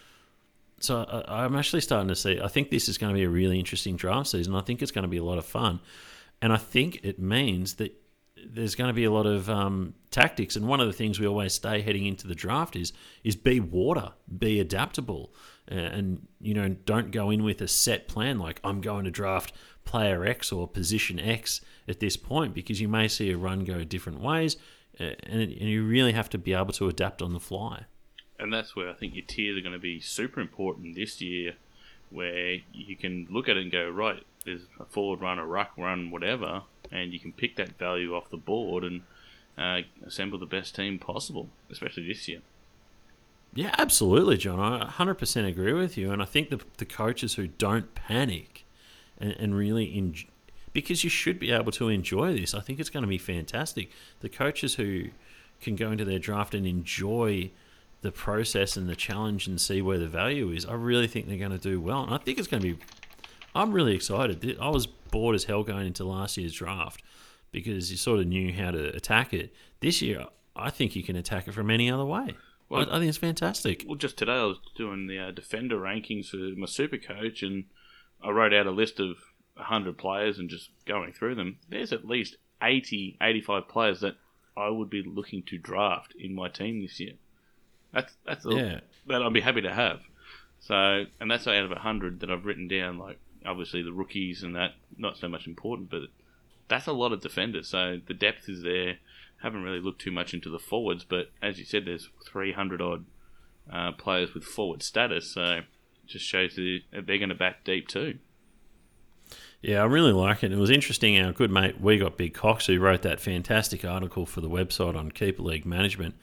So I, I'm actually starting to see. I think this is going to be a really interesting draft season. I think it's going to be a lot of fun. And I think it means that there's going to be a lot of um, tactics. And one of the things we always say heading into the draft is is be water, be adaptable. Uh, and, you know, don't go in with a set plan like I'm going to draft player X or position X at this point, because you may see a run go different ways. Uh, and, and you really have to be able to adapt on the fly. And that's where I think your tiers are going to be super important this year, where you can look at it and go, right, there's a forward run, a ruck run, whatever, and you can pick that value off the board and uh, assemble the best team possible, especially this year. Yeah, absolutely, John. I one hundred percent agree with you. And I think the the coaches who don't panic and, and really enjoy, because you should be able to enjoy this, I think it's going to be fantastic. The coaches who can go into their draft and enjoy the process and the challenge and see where the value is, I really think they're going to do well. And I think it's going to be... I'm really excited. I was bored as hell going into last year's draft because you sort of knew how to attack it. This year, I think you can attack it from any other way. Well, I, I think it's fantastic. Well, just today I was doing the uh, defender rankings for my super coach, and I wrote out a list of one hundred players and just going through them. There's at least eighty, eighty-five players that I would be looking to draft in my team this year. That's that's all, yeah. that I'd be happy to have. So, and that's out of one hundred that I've written down, like, obviously the rookies and that, not so much important, but that's a lot of defenders. So the depth is there. Haven't really looked too much into the forwards, but as you said, there's three hundred odd uh, players with forward status, so it just shows that they're going to bat deep too. Yeah, I really like it. It was interesting. Our good mate, We Got Big Cox, who wrote that fantastic article for the website on Keeper League Management,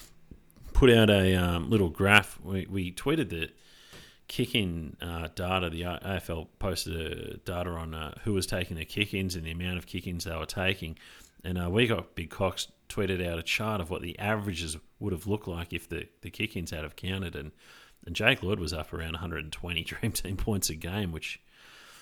put out a um, little graph. We, we tweeted the kick-in uh, data. The A F L posted a data on uh, who was taking the kick-ins and the amount of kick-ins they were taking. And uh, We Got Big Cox tweeted out a chart of what the averages would have looked like if the, the kick-ins had have counted. And, and Jake Lloyd was up around one hundred twenty Dream Team points a game, which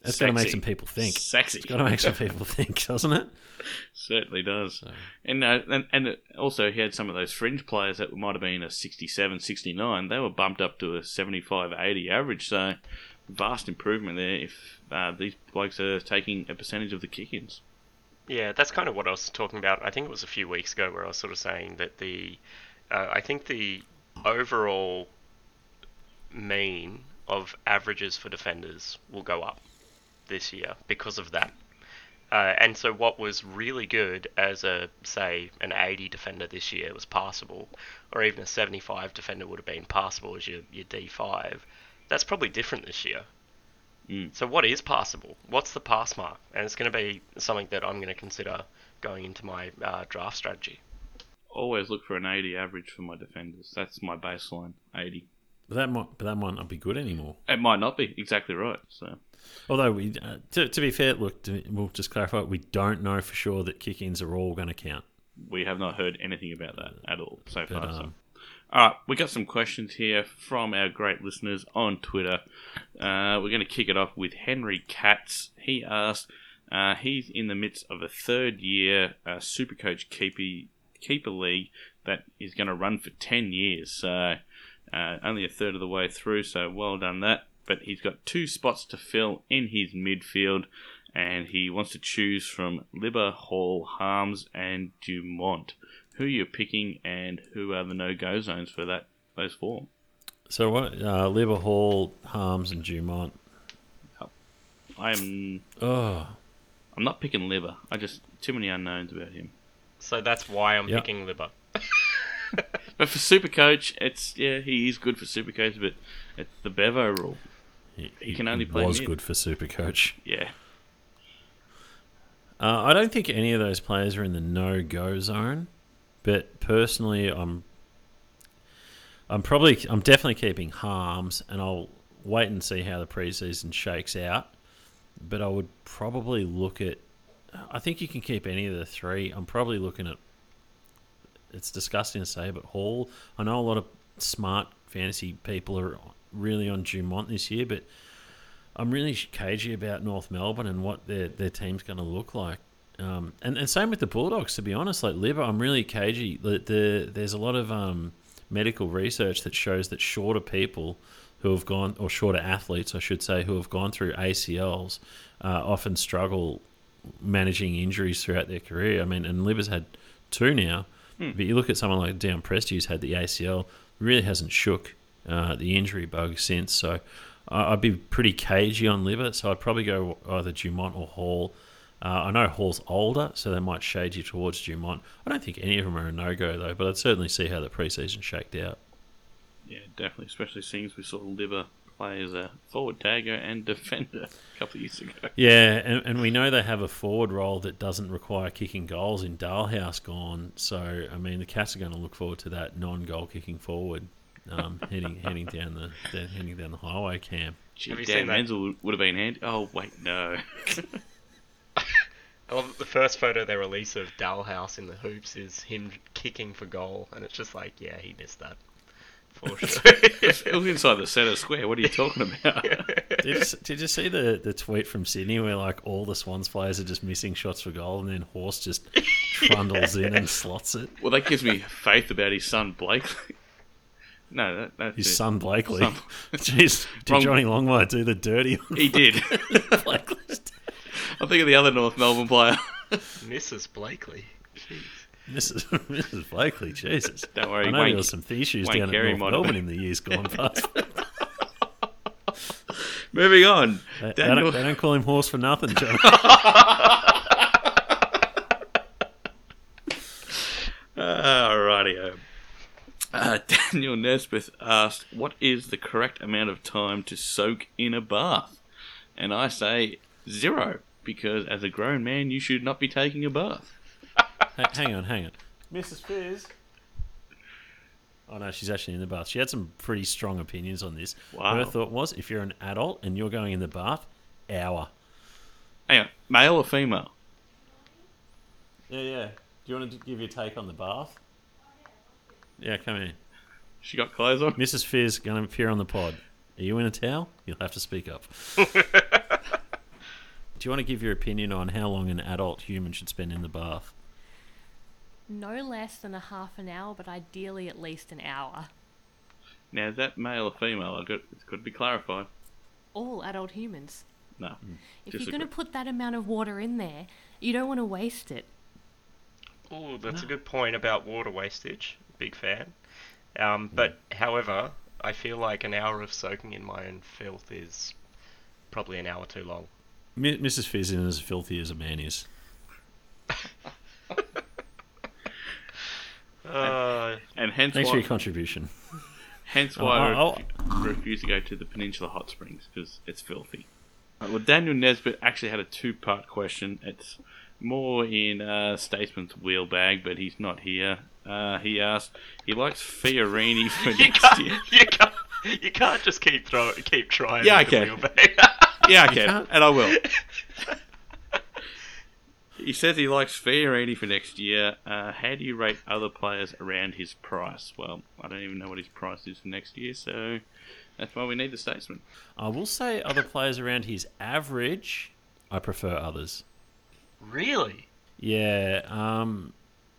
That's got to make some people think. Sexy. It's got to make some people think, doesn't it? Certainly does. So. And, uh, and and also he had some of those fringe players that might have been a sixty-seven, sixty-nine. They were bumped up to a seventy-five, eighty average. So vast improvement there if uh, these blokes are taking a percentage of the kick-ins. Yeah, that's kind of what I was talking about. I think it was a few weeks ago where I was sort of saying that the, uh, I think the overall mean of averages for defenders will go up this year because of that. Uh, and so what was really good as a, say, an eighty defender this year was passable, or even a seventy-five defender would have been passable as your, your D five. That's probably different this year. Mm. So what is passable? What's the pass mark? And it's going to be something that I'm going to consider going into my uh, draft strategy. Always look for an eighty average for my defenders. That's my baseline, eighty. But that might, but that might not be good anymore. It might not be exactly right. So, although we, uh, to, to be fair, look, to, we'll just clarify: we don't know for sure that kick-ins are all going to count. We have not heard anything about that at all so But, far. um, so. All right, we got some questions here from our great listeners on Twitter. Uh, we're going to kick it off with Henry Katz. He asked, uh, he's in the midst of a third year uh, Supercoach keeper, keeper league that is going to run for ten years. So uh, only a third of the way through, so well done that. But he's got two spots to fill in his midfield, and he wants to choose from Libba, Hall, Harms, and Dumont. Who you're picking, and who are the no-go zones for that those four? So what? Uh, Libba, Hall, Harms, and Dumont. I'm Oh, I'm not picking Libba. I just too many unknowns about him. So that's why I'm Yep. picking Libba. But for Supercoach, it's yeah, he is good for Supercoach, but it's the Bevo rule. he, He can only play was mid. good for Supercoach. Yeah, Uh, I don't think any of those players are in the no-go zone, but personally, I'm, I'm probably, I'm definitely keeping Harms, and I'll wait and see how the preseason shakes out. But I would probably look at, I think you can keep any of the three. I'm probably looking at, it's disgusting to say, but Hall. I know a lot of smart fantasy people are really on Dumont this year, but I'm really cagey about North Melbourne and what their their team's going to look like. Um, and, and same with the Bulldogs, to be honest. Like Libba, I'm really cagey. The, the, there's a lot of um, medical research that shows that shorter people who have gone, or shorter athletes, I should say, who have gone through A C Ls uh, often struggle managing injuries throughout their career. I mean, and Libba's had two now. Hmm. But you look at someone like Down Presti, who's had the A C L, really hasn't shook uh, the injury bug since. So I'd be pretty cagey on Libba, so I'd probably go either Dumont or Hall. Uh, I know Hall's older, so they might shade you towards Dumont. I don't think any of them are a no-go, though, but I'd certainly see how the preseason shaked out. yeah, definitely. Especially since we saw Libba play as a forward tagger and defender a couple of years ago. Yeah, and, and we know they have a forward role that doesn't require kicking goals in Dalhouse gone, so, I mean, the Cats are going to look forward to that non-goal kicking forward. Um, heading heading down the, the heading down the highway cam. Gee, Have you Dan seen that? Menzel would have been handy. Oh wait, no. I love that the first photo they release of Dalhouse in the hoops is him kicking for goal, and it's just like, yeah, he missed that. For sure. It was inside the centre square. What are you talking about? Did you, did you see the, the tweet from Sydney where like all the Swans players are just missing shots for goal, and then Horse just trundles in and slots it? Well, that gives me faith about his son Blakely. No, that, that's His it. son Blakely. Son- Jeez, did Wrong- Johnny Longmire do the dirty on He did. Blakely's I'm thinking of the other North Melbourne player. Missus Blakely. Jeez. Missus Missus Blakely, Jesus. Don't worry, I know Wayne- there was some issues Wayne down Carey at might North have Melbourne in the years gone past. Moving on. They, they, Daniel- don't, they don't call him Horse for nothing, John. Alrighty. Uh, Daniel Nesbitt asked, what is the correct amount of time to soak in a bath? And I say zero, because as a grown man, you should not be taking a bath. H- hang on, hang on. Missus Fizz. Oh no, she's actually in the bath. She had some pretty strong opinions on this. Wow. Her thought was, if you're an adult and you're going in the bath, hour. Hang on, male or female? Yeah, yeah. Do you want to give your take on the bath? Yeah, come in. She got clothes on? Missus Fizz going to appear on the pod. Are you in a towel? You'll have to speak up. Do you want to give your opinion on how long an adult human should spend in the bath? No less than a half an hour, but ideally at least an hour. Now, is that male or female? I've got, it's got to be clarified. All adult humans. No. If disagree. you're going to put that amount of water in there, you don't want to waste it. Oh, that's a good point about water wastage. Big fan. Um, but, however, I feel like an hour of soaking in my own filth is probably an hour too long. M- Missus Fizz isn't as filthy as a man is. Uh, And hence Thanks why, for your contribution. hence why I Oh, refu- refuse to go to the Peninsula Hot Springs, because it's filthy. Uh, well, Daniel Nesbitt actually had a two-part question. It's more in uh, Statesman's wheelbag, but he's not here. Uh, he asked, he likes Fiorini for you, next can't, year. you, can't, you can't just keep throw, keep trying. Yeah, I with the can. wheelbag. Yeah, I can, and I will. He says he likes Fiorini for next year. Uh, how do you rate other players around his price? Well, I don't even know what his price is for next year, so that's why we need the Statesman. I will say other players around his average, I prefer others. Really? Yeah, um,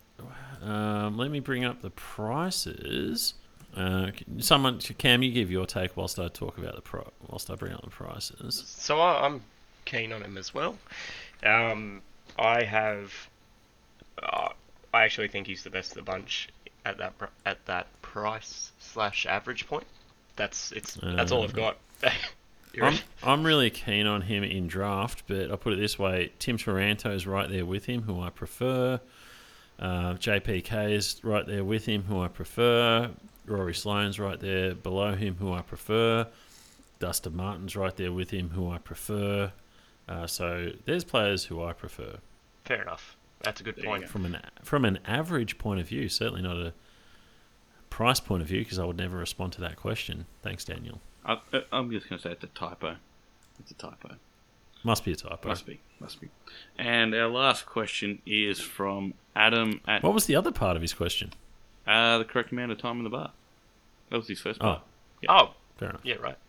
um, let me bring up the prices. Uh, someone, Cam, you give your take whilst I talk about the pro. Whilst I bring up the prices. So I, I'm keen on him as well. Um, I have. Uh, I actually think he's the best of the bunch at that pr- at that price slash average point. That's it's that's all I've got. You're I'm, right. I'm really keen on him in draft, but I'll put it this way: Tim Taranto's right there with him, who I prefer. Uh, J P K is right there with him, who I prefer. Rory Sloane's right there below him, who I prefer. Dustin Martin's right there with him, who I prefer. Uh, so there's players who I prefer. Fair enough. That's a good There you point. go. From an from an average point of view, certainly not a price point of view, because I would never respond to that question. Thanks, Daniel. I, I'm just going to say it's a typo. It's a typo. Must be a typo. Must be. Must be. And our last question is from Adam at What was the other part of his question? uh, the correct amount of time in the bar. That was his first part. Oh, Fair enough. yeah, right.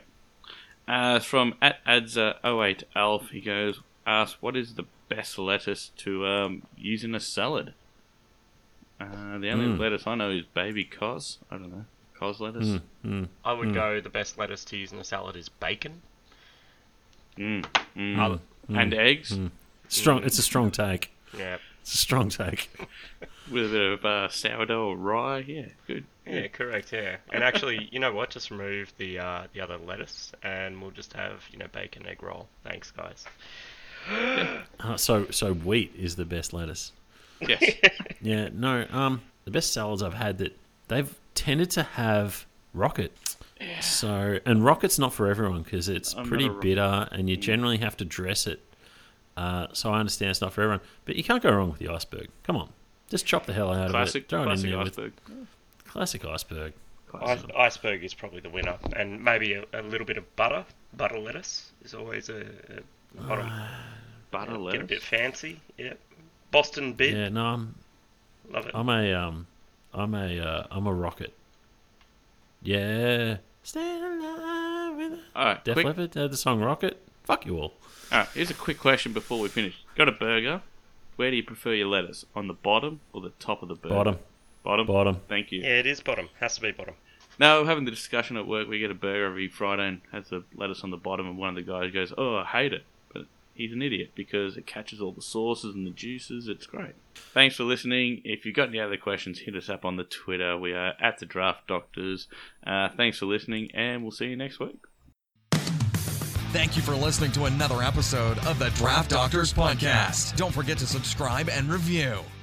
Uh, it's from at Adza oh eight Alf. He goes, asks, what is the best lettuce to um, use in a salad? Uh, the only Mm. lettuce I know is baby cos. I don't know. Cos lettuce. Mm, mm, I would go the best lettuce to use in a salad is bacon. Mm. Mm. Other- And eggs mm. Strong. It's a strong take. Yeah. It's a strong take. with a bit of uh, sourdough or rye. Yeah, good. Yeah, correct. Yeah, and actually, you know what? Just remove the uh, the other lettuce, and we'll just have you know bacon egg roll. Thanks, guys. Uh, so so wheat is the best lettuce. Yes. Yeah. No. Um. The best salads I've had that they've tended to have rocket. Yeah. So and rocket's not for everyone because it's I'm pretty not a ro- bitter and you generally have to dress it. Uh, so I understand it's not for everyone, but you can't go wrong with the iceberg. Come on, just chop the hell out Classic, of it. Throw it in classic there iceberg. with classic iceberg. Ice, iceberg is probably the winner, and maybe a, a little bit of butter. Butter lettuce is always a, a bottom. Butter Get a lettuce. bit fancy. Yeah. Boston bit. Yeah. No, I'm Love it. I'm a um I'm a uh, I'm a rocket. Yeah. Stand alive with a All right, Def quick. Leppard had the song Rocket. Fuck you all. All right, here's a quick question before we finish. Got a burger. Where do you prefer your lettuce? On the bottom or the top of the burger? Bottom. Bottom. Bottom. Thank you. Yeah, it is bottom. Has to be bottom. No, we're having the discussion at work. We get a burger every Friday and has the lettuce on the bottom, and one of the guys goes, "Oh, I hate it," but he's an idiot because it catches all the sauces and the juices. It's great. Thanks for listening. If you've got any other questions, hit us up on the Twitter. We are at the Draft Doctors. Uh, thanks for listening, and we'll see you next week. Thank you for listening to another episode of the Draft Doctors Podcast. Don't forget to subscribe and review.